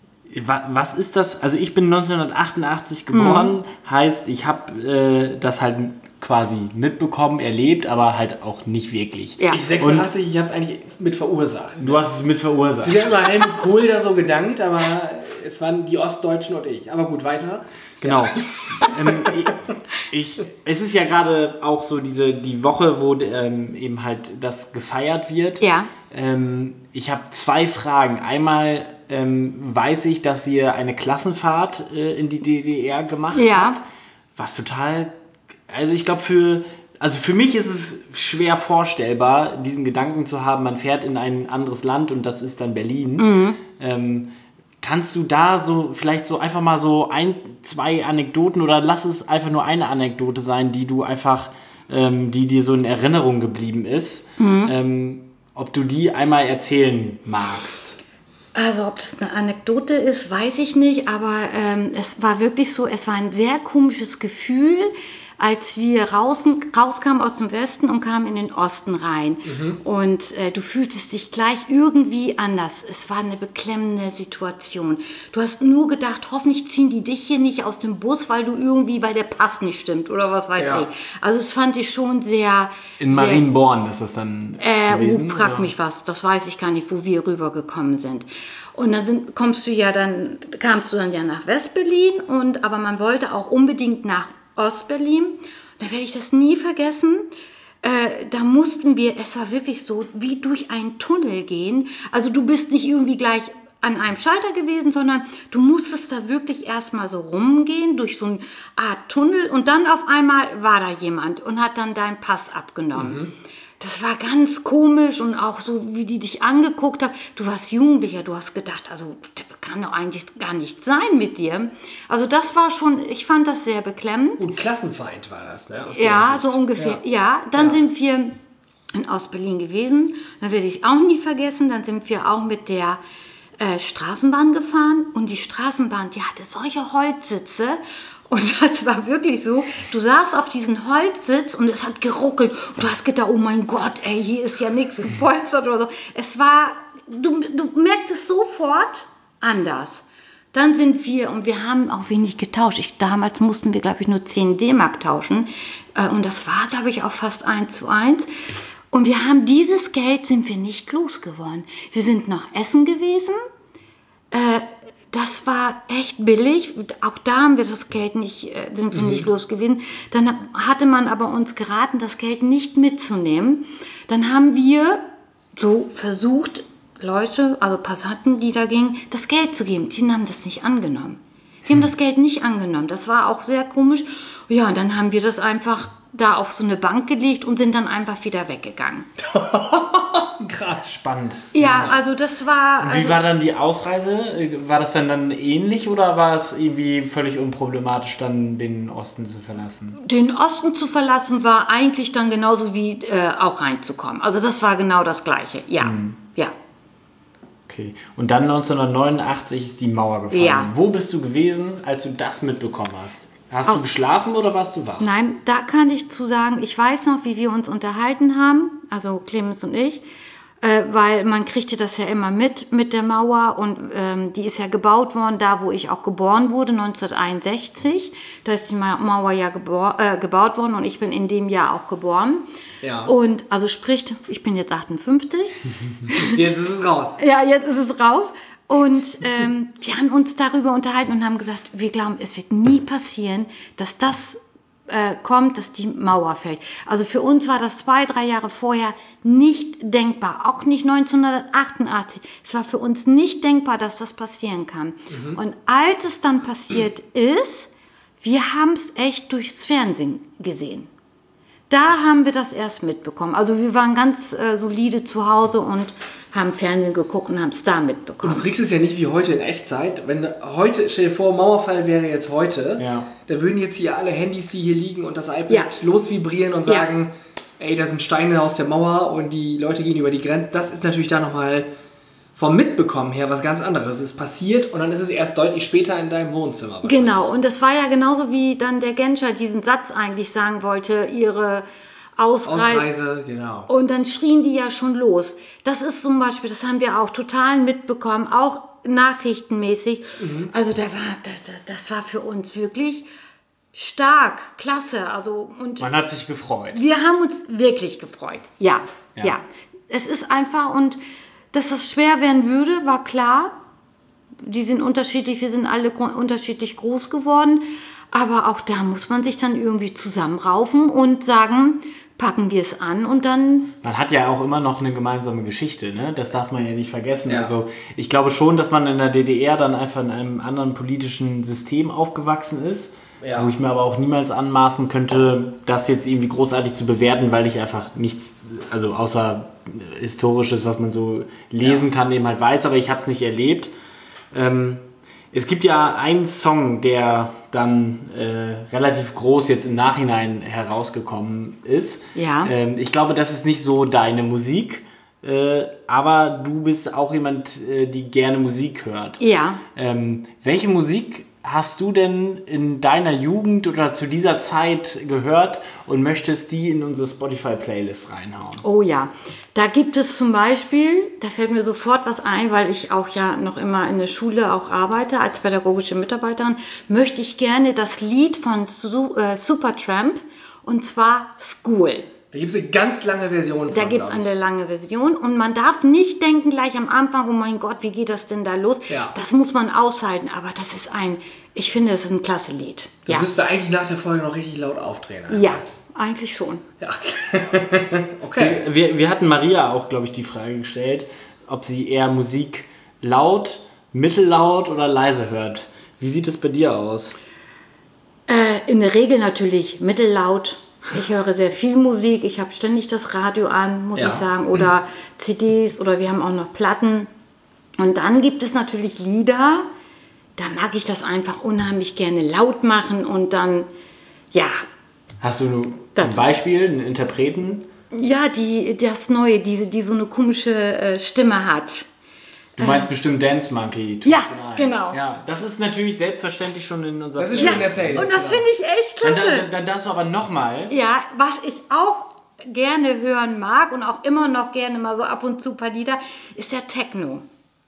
wa- was ist das? Also ich bin neunzehnhundertachtundachtzig geboren, Mhm. heißt, ich habe äh, das halt quasi mitbekommen, erlebt, aber halt auch nicht wirklich. Ja. Ich sechsundachtzig, ich habe es eigentlich mit verursacht. Du hast es mit verursacht. Ich habe immer Helmut Kohl da so gedankt, aber es waren die Ostdeutschen und ich. Aber gut, weiter. Genau. ähm, ich, ich, es ist ja gerade auch so diese die Woche, wo ähm, eben halt das gefeiert wird. Ja. Ähm, ich habe zwei Fragen. Einmal ähm, weiß ich, dass ihr eine Klassenfahrt äh, in die D D R gemacht Ja. habt. Was total, also ich glaube für, also für mich ist es schwer vorstellbar, diesen Gedanken zu haben, man fährt in ein anderes Land und das ist dann Berlin. Mhm. Ähm, Kannst du da so vielleicht so einfach mal so ein, zwei Anekdoten oder lass es einfach nur eine Anekdote sein, die du einfach, ähm, die dir so in Erinnerung geblieben ist, Mhm. ähm, ob du die einmal erzählen magst? Also ob das eine Anekdote ist, weiß ich nicht, aber ähm, es war wirklich so, es war ein sehr komisches Gefühl, als wir raußen, rauskamen aus dem Westen und kamen in den Osten rein. Mhm. Und äh, du fühltest dich gleich irgendwie anders. Es war eine beklemmende Situation. Du hast nur gedacht, hoffentlich ziehen die dich hier nicht aus dem Bus, weil du irgendwie, weil der Pass nicht stimmt oder was weiß Ja. ich. Also das fand ich schon sehr... In sehr, Marienborn ist das dann äh, gewesen? oh, frag oder? mich was, das weiß ich gar nicht, wo wir rübergekommen sind. Und dann sind, kommst du ja dann, kamst du dann ja nach West-Berlin, und aber man wollte auch unbedingt nach Ost-Berlin. Da werde ich das nie vergessen. Äh, da mussten wir, es war wirklich so, wie durch einen Tunnel gehen. Also du bist nicht irgendwie gleich an einem Schalter gewesen, sondern du musstest da wirklich erstmal so rumgehen, durch so eine Art Tunnel, und dann auf einmal war da jemand und hat dann deinen Pass abgenommen. Mhm. Das war ganz komisch, und auch so, wie die dich angeguckt haben. Du warst Jugendlicher, du hast gedacht, also das kann doch eigentlich gar nicht sein mit dir. Also das war schon, ich fand das sehr beklemmend. Gut, Klassenfeind war das, ne? Aus der Ja, Sicht. so ungefähr. Ja, Ja. dann Ja. sind wir in Ostberlin gewesen. Da werde ich auch nie vergessen. Dann sind wir auch mit der äh, Straßenbahn gefahren. Und die Straßenbahn, die hatte solche Holzsitze. Und das war wirklich so, du saßt auf diesen Holzsitz und es hat geruckelt. Und du hast gedacht, oh mein Gott, ey, hier ist ja nichts gepolstert oder so. Es war, du, du merktest sofort anders. Dann sind wir, und wir haben auch wenig getauscht. Ich, damals mussten wir, glaube ich, nur zehn D-Mark tauschen. Äh, und das war, glaube ich, auch fast eins zu eins. Und wir haben dieses Geld, sind wir nicht losgeworden. Wir sind nach Essen gewesen. Äh, Das war echt billig. Auch da haben wir das Geld nicht, äh, sind wir mhm. nicht los gewesen. Dann hatte man aber uns geraten, das Geld nicht mitzunehmen. Dann haben wir so versucht, Leute, also Passanten, die da gingen, das Geld zu geben. Die haben das nicht angenommen. Die haben das Geld nicht angenommen. Das war auch sehr komisch. Ja, und dann haben wir das einfach da auf so eine Bank gelegt und sind dann einfach wieder weggegangen. Krass, spannend. Ja, also das war... Und wie also, war dann die Ausreise? War das dann, dann ähnlich oder war es irgendwie völlig unproblematisch, dann den Osten zu verlassen? Den Osten zu verlassen war eigentlich dann genauso wie äh, auch reinzukommen. Also das war genau das Gleiche, ja. Mhm. Ja. Okay. Und dann neunzehnhundertneunundachtzig ist die Mauer gefallen. Ja. Wo bist du gewesen, als du das mitbekommen hast? Hast Auch- du geschlafen oder warst du wach? Nein, da kann ich zu sagen, ich weiß noch, wie wir uns unterhalten haben, also Clemens und ich, äh, weil man kriegte das ja immer mit, mit der Mauer und ähm, die ist ja gebaut worden, da wo ich auch geboren wurde, neunzehnhunderteinundsechzig. Da ist die Ma- Mauer ja gebor- äh, gebaut worden und ich bin in dem Jahr auch geboren. Ja. Und also sprich, ich bin jetzt achtundfünfzig. Jetzt ist es raus. Ja, jetzt ist es raus. Und ähm, wir haben uns darüber unterhalten und haben gesagt, wir glauben, es wird nie passieren, dass das äh, kommt, dass die Mauer fällt. Also für uns war das zwei, drei Jahre vorher nicht denkbar, auch nicht neunzehnhundertachtundachtzig. Es war für uns nicht denkbar, dass das passieren kann. Mhm. Und als es dann passiert ist, wir haben es echt durchs Fernsehen gesehen. Da haben wir das erst mitbekommen. Also wir waren ganz äh, solide zu Hause und haben Fernsehen geguckt und haben es da Und mitbekommen. du kriegst es ja nicht wie heute in Echtzeit. Wenn heute, stell dir vor, Mauerfall wäre jetzt heute, Ja. da würden jetzt hier alle Handys, die hier liegen und das iPad Ja. losvibrieren und Ja. sagen, ey, da sind Steine aus der Mauer und die Leute gehen über die Grenze. Das ist natürlich da nochmal vom Mitbekommen her was ganz anderes. Es ist passiert und dann ist es erst deutlich später in deinem Wohnzimmer. Genau, und das war ja genauso wie dann der Genscher diesen Satz eigentlich sagen wollte, ihre Ausreise. Ausreise, genau. Und dann schrien die ja schon los. Das ist zum Beispiel, das haben wir auch total mitbekommen, auch nachrichtenmäßig. Mhm. Also da war, das, das war für uns wirklich stark, klasse. Also, und Man hat sich gefreut. wir haben uns wirklich gefreut. Ja, Ja. ja, Es ist einfach, und dass das schwer werden würde, war klar. Die sind unterschiedlich, wir sind alle gro- unterschiedlich groß geworden. Aber auch da muss man sich dann irgendwie zusammenraufen und sagen, packen wir es an und dann... Man hat ja auch immer noch eine gemeinsame Geschichte, ne? Das darf man ja nicht vergessen. Ja. Also ich glaube schon, dass man in der D D R dann einfach in einem anderen politischen System aufgewachsen ist. Ja. Wo ich mir aber auch niemals anmaßen könnte, das jetzt irgendwie großartig zu bewerten, weil ich einfach nichts, also außer Historisches, was man so lesen Ja. kann, eben halt weiß, aber ich habe es nicht erlebt. Ähm, es gibt ja einen Song, der dann äh, relativ groß jetzt im Nachhinein herausgekommen ist. Ja. Ähm, ich glaube, das ist nicht so deine Musik, äh, aber du bist auch jemand, äh, die gerne Musik hört. Ja, Ähm, welche Musik hast du denn in deiner Jugend oder zu dieser Zeit gehört und möchtest die in unsere Spotify-Playlist reinhauen? oh ja. Da gibt es zum Beispiel, da fällt mir sofort was ein, weil ich auch ja noch immer in der Schule auch arbeite als pädagogische Mitarbeiterin, möchte ich gerne das Lied von Su- äh, Supertramp, und zwar School. Da gibt es eine ganz lange Version von, Da gibt es glaub ich. eine lange Version und man darf nicht denken gleich am Anfang, oh mein Gott, wie geht das denn da los? Ja. Das muss man aushalten, aber das ist ein, ich finde, es ist ein klasse Lied. Das Ja, müsste eigentlich nach der Folge noch richtig laut aufdrehen. Alter. ja, eigentlich schon. Ja. Okay. Wir, wir hatten Maria auch, glaube ich, die Frage gestellt, ob sie eher Musik laut, mittellaut oder leise hört. Wie sieht es bei dir aus? Äh, in der Regel natürlich mittellaut. Ich höre sehr viel Musik. Ich habe ständig das Radio an, muss Ja. ich sagen. Oder C Ds oder wir haben auch noch Platten. Und dann gibt es natürlich Lieder, da mag ich das einfach unheimlich gerne laut machen und dann, ja, Hast du ein Das- Beispiel, einen Interpreten? ja, die, das Neue, diese, die so eine komische äh, Stimme hat. Du meinst bestimmt Dance Monkey. Ja, Tust du nein. genau. Ja, das ist natürlich selbstverständlich schon in unserer Das ist Playlist. schon in der Playlist. Und das genau. finde ich echt Dann, klasse. dann, dann darfst du aber nochmal. Ja, was ich auch gerne hören mag und auch immer noch gerne mal so ab und zu ein paar Lieder, ist der Techno.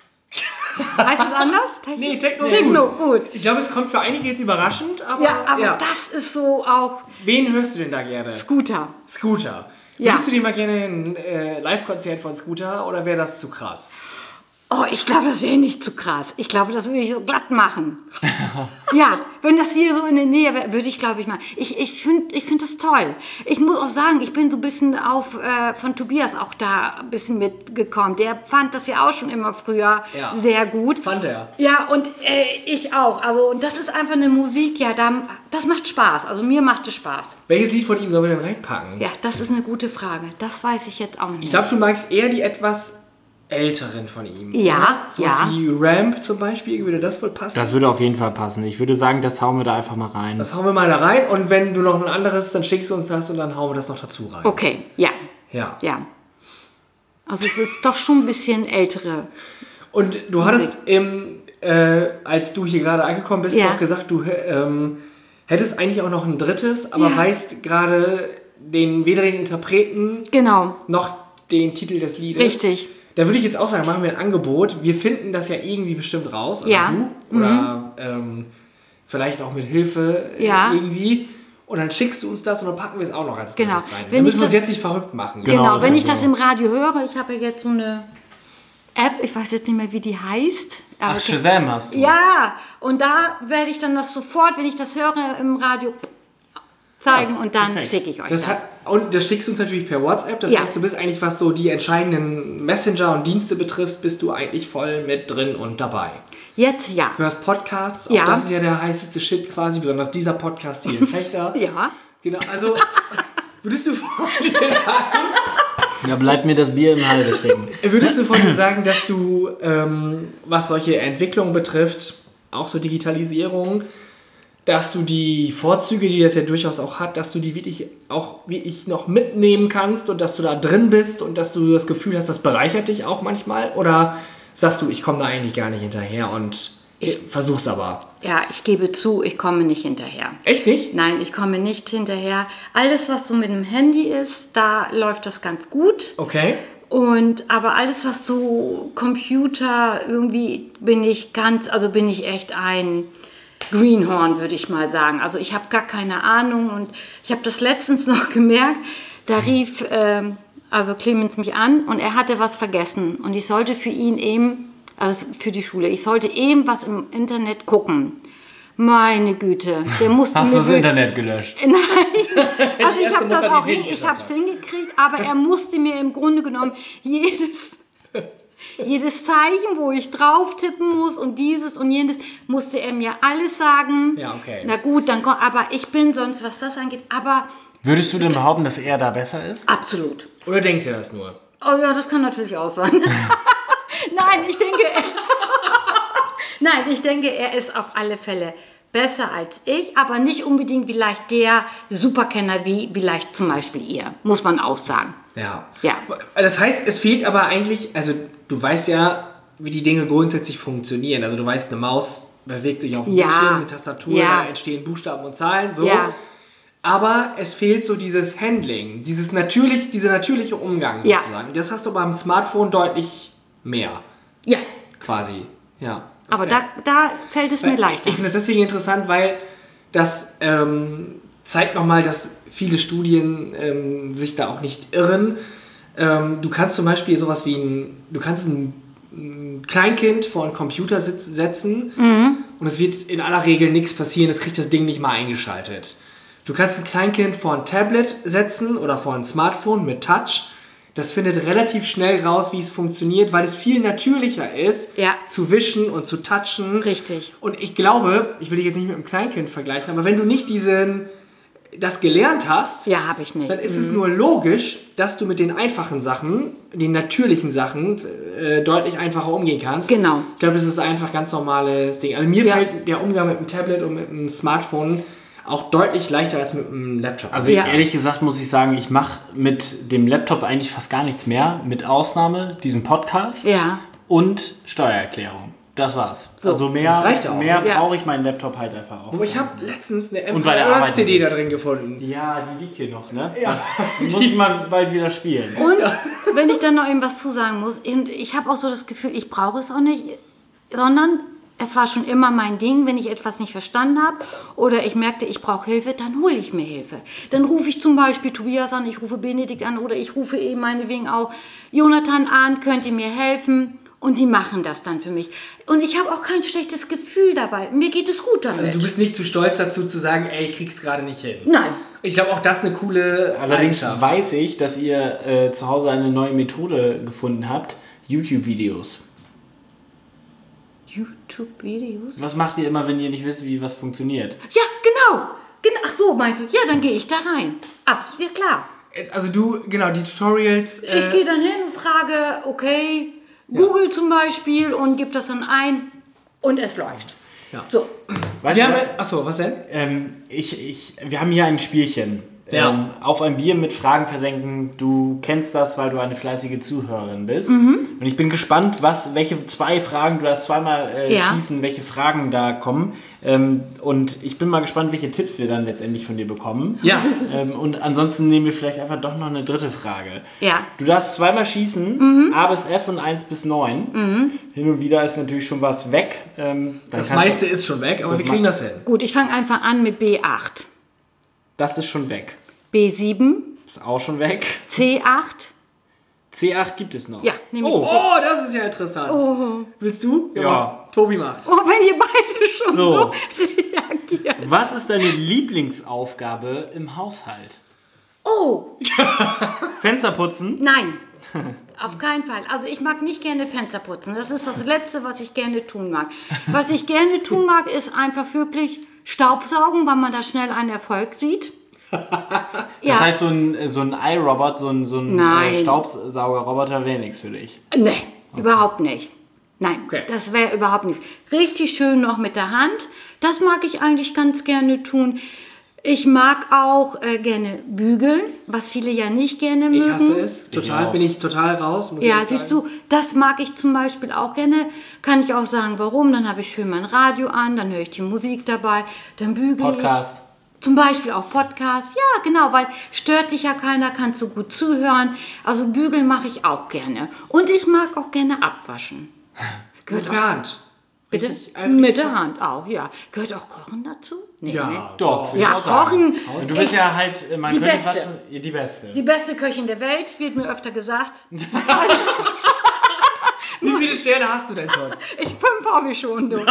Heißt es anders? Nee, Techno ist Techno, gut. gut. Ich glaube, es kommt für einige jetzt überraschend, aber, Ja, aber ja. das ist so auch Wen hörst du denn da gerne? Scooter. Scooter. Ja. Würdest du dir mal gerne ein äh, Live-Konzert von Scooter oder wäre das zu krass? Oh, ich glaube, das wäre nicht zu krass. Ich glaube, das würde ich so glatt machen. Ja, wenn das hier so in der Nähe wäre, würde ich, glaube ich, mal. Ich, ich finde ich find das toll. Ich muss auch sagen, ich bin so ein bisschen auf äh, von Tobias auch da ein bisschen mitgekommen. Der fand das ja auch schon immer früher Ja. sehr gut. Fand er. Ja, und äh, ich auch. Also, und das ist einfach eine Musik, ja, da, das macht Spaß. Also, mir macht es Spaß. Welches Lied von ihm sollen wir denn reinpacken? Ja, das ist eine gute Frage. Das weiß ich jetzt auch nicht. Ich glaube, du magst eher die etwas älteren von ihm. Ja, oder? Sowas ja. wie Ramp zum Beispiel, würde das wohl passen? Das würde auf jeden Fall passen. Ich würde sagen, das hauen wir da einfach mal rein. Das hauen wir mal da rein und wenn du noch ein anderes, dann schickst du uns das und dann hauen wir das noch dazu rein. Okay, ja, Ja. ja. Also, es ist doch schon ein bisschen ältere. Und du hattest, im, äh, als du hier gerade angekommen bist, Ja. auch gesagt, du ähm, hättest eigentlich auch noch ein drittes, aber Ja. weißt gerade den, weder den Interpreten Genau, noch den Titel des Liedes. richtig. Da würde ich jetzt auch sagen, machen wir ein Angebot. Wir finden das ja irgendwie bestimmt raus. Oder Ja. du. Oder ähm, vielleicht auch mit Hilfe äh, Ja. irgendwie. Und dann schickst du uns das und dann packen wir es auch noch als Genau. drittes rein. Wenn Wir ich müssen uns das- jetzt nicht verrückt machen. Genau, Genau, das wenn ist ich das so. im Radio höre, ich habe ja jetzt so eine App, ich weiß jetzt nicht mehr, wie die heißt. aber Ach, ich- Shazam hast du. Ja, und da werde ich dann das sofort, wenn ich das höre, im Radio zeigen und dann perfekt. schicke ich euch Das das. hat, und das schickst du uns natürlich per WhatsApp. Das Ja. heißt, du bist eigentlich, was so die entscheidenden Messenger und Dienste betrifft, bist du eigentlich voll mit drin und dabei. Jetzt ja. Du hörst Podcasts, auch Ja. das ist ja der heißeste Shit quasi, besonders dieser Podcast hier in Fechter. Ja. Genau, also würdest du von dir sagen, Da bleibt mir das Bier im Halse stecken. würdest du von dir sagen, dass du, ähm, was solche Entwicklungen betrifft, auch so Digitalisierung, dass du die Vorzüge, die das ja durchaus auch hat, dass du die wirklich auch wirklich noch mitnehmen kannst und dass du da drin bist und dass du das Gefühl hast, das bereichert dich auch manchmal? Oder sagst du, ich komme da eigentlich gar nicht hinterher und ich versuch's aber? Ja, ich gebe zu, ich komme nicht hinterher. Echt nicht? Nein, ich komme nicht hinterher. Alles, was so mit dem Handy ist, da läuft das ganz gut. Okay. Und aber alles, was so Computer, irgendwie bin ich ganz, also bin ich echt ein Greenhorn, würde ich mal sagen. Also ich habe gar keine Ahnung und ich habe das letztens noch gemerkt, da rief ähm, also Clemens mich an und er hatte was vergessen und ich sollte für ihn eben, also für die Schule, ich sollte eben was im Internet gucken. Meine Güte, der musste Hast mir du das wirklich- Internet gelöscht? Nein, also ich erste habe das Mutter, auch die es hin, ich hingekriegt habe es hat. hingekriegt, aber er musste mir im Grunde genommen jedes, jedes Zeichen, wo ich drauf tippen muss und dieses und jenes, musste er mir alles sagen. Ja, okay. Na gut, dann komm, aber ich bin sonst, was das angeht, aber Würdest du denn behaupten, dass er da besser ist? absolut. Oder denkt ihr das nur? Oh ja, das kann natürlich auch sein. Nein, ich denke, nein, ich denke, er ist auf alle Fälle besser als ich, aber nicht unbedingt vielleicht der Superkenner wie vielleicht zum Beispiel ihr, muss man auch sagen. Ja. Ja. Das heißt, es fehlt aber eigentlich, also du weißt ja, wie die Dinge grundsätzlich funktionieren. Also du weißt, eine Maus bewegt sich auf dem Ja. Bildschirm, eine Tastatur, Ja. da entstehen Buchstaben und Zahlen, so. Ja. Aber es fehlt so dieses Handling, dieses natürlich, dieser natürliche Umgang Ja. sozusagen. Das hast du beim Smartphone deutlich mehr, Ja, quasi. Ja. aber Okay. da, da fällt es mir leichter. Ich finde es deswegen interessant, weil das ähm, zeigt nochmal, dass viele Studien ähm, sich da auch nicht irren. Ähm, du kannst zum Beispiel sowas wie ein, du kannst ein, ein Kleinkind vor einen Computer sitz, setzen und es wird in aller Regel nichts passieren, es kriegt das Ding nicht mal eingeschaltet. Du kannst ein Kleinkind vor ein Tablet setzen oder vor ein Smartphone mit Touch. Das findet relativ schnell raus, wie es funktioniert, weil es viel natürlicher ist, Ja. zu wischen und zu touchen. Richtig. Und ich glaube, ich will dich jetzt nicht mit einem Kleinkind vergleichen, aber wenn du nicht diesen, das gelernt hast, Ja, habe ich nicht. dann ist es nur logisch, dass du mit den einfachen Sachen, den natürlichen Sachen, äh, deutlich einfacher umgehen kannst. Genau. Ich glaube, es ist einfach ganz normales Ding. Also mir Ja. fällt der Umgang mit dem Tablet und mit dem Smartphone auch deutlich leichter als mit dem Laptop. Also ich, Ja. ehrlich gesagt muss ich sagen, ich mache mit dem Laptop eigentlich fast gar nichts mehr, mit Ausnahme diesem Podcast Ja. und Steuererklärung. Das war's. So. Also mehr, Das reicht ja auch. mehr Ja. brauche ich meinen Laptop halt einfach auch. Aber ich habe letztens eine Und bei der Arbeit C D da natürlich. drin gefunden. Ja, die liegt hier noch, ne? Das muss ich mal bald wieder spielen. Und wenn ich dann noch eben was zusagen muss, und ich habe auch so das Gefühl, ich brauche es auch nicht, sondern es war schon immer mein Ding, wenn ich etwas nicht verstanden habe oder ich merkte, ich brauche Hilfe, dann hole ich mir Hilfe. Dann rufe ich zum Beispiel Tobias an, ich rufe Benedikt an oder ich rufe eben meinetwegen auch Jonathan an, könnt ihr mir helfen? Und die machen das dann für mich. Und ich habe auch kein schlechtes Gefühl dabei. Mir geht es gut damit. Also du bist nicht zu stolz dazu zu sagen, ey, ich krieg's gerade nicht hin. Nein. Ich glaube auch, das ist eine coole Allerdings Eigenschaft. weiß ich, dass ihr äh, zu Hause eine neue Methode gefunden habt. YouTube-Videos. YouTube-Videos? Was macht ihr immer, wenn ihr nicht wisst, wie was funktioniert? Ja, genau. genau. Ach so, meinst du? Ja, dann gehe ich da rein. Absolut, ja klar. Also du, genau, die Tutorials. Ich Äh, gehe dann hin und frage, okay, Google zum Beispiel und gebe das dann ein und es läuft. Ja. So. Weißt wir du haben, was? achso, was denn? Ähm, ich, ich, wir haben hier ein Spielchen. Ja. Ähm, auf ein Bier mit Fragen versenken. Du kennst das, weil du eine fleißige Zuhörerin bist. Mhm. Und ich bin gespannt, was, welche zwei Fragen, du darfst zweimal äh, Ja. schießen, welche Fragen da kommen. Ähm, und ich bin mal gespannt, welche Tipps wir dann letztendlich von dir bekommen. Ja. Ähm, und ansonsten nehmen wir vielleicht einfach doch noch eine dritte Frage. Ja. Du darfst zweimal schießen, A bis F und eins bis neun. Hin und wieder ist natürlich schon was weg. Ähm, dann Das kannst meiste du, ist schon weg, aber Das wir kriegen ma- das hin. Gut, ich fange einfach an mit B acht. das ist schon weg. B sieben, Ist auch schon weg. C acht. C acht gibt es noch. Ja, nehme ich. Oh, mit. oh, das ist ja interessant. Willst du? Ja. Tobi macht. Oh, wenn ihr beide schon so, So. reagiert. Was ist deine Lieblingsaufgabe im Haushalt? Oh, Fenster putzen? nein. Auf keinen Fall. Also ich mag nicht gerne Fenster putzen. Das ist das Letzte, was ich gerne tun mag. Was ich gerne tun mag, ist einfach wirklich Staubsaugen, weil man da schnell einen Erfolg sieht. Das heißt, so ein, so ein iRobot, so ein, so ein Nein. äh, Staubsaugerroboter wäre nichts für dich. Nee, überhaupt nicht. Nein, Okay. das wäre überhaupt nichts. Richtig schön noch mit der Hand. Das mag ich eigentlich ganz gerne tun. Ich mag auch äh, gerne bügeln, was viele ja nicht gerne mögen. Ich hasse es. Total, auch. bin ich total raus. Muss ich Ja, jetzt siehst sagen. du, das mag ich zum Beispiel auch gerne. Kann ich auch sagen, warum. Dann habe ich schön mein Radio an, dann höre ich die Musik dabei, dann bügele ich. Podcast. Zum Beispiel auch Podcast. Ja, genau, weil stört dich ja keiner, kannst du gut zuhören. Also bügeln mache ich auch gerne. Und ich mag auch gerne abwaschen. Gehört Mit auch, der Hand. bitte? Richtig, einfach Mit richtig der Hand auch, ja. Gehört auch Kochen dazu? Nee, Ja. ne? Doch, würde Ja, ich auch sagen. Kochen. Und du ist bist echt ja halt, äh, man die könnte Beste. fast schon, ja, die Beste. die beste Köchin der Welt, wird mir öfter gesagt. Wie viele Sterne hast du denn schon? Ich fünf habe ich schon. Du. Nein,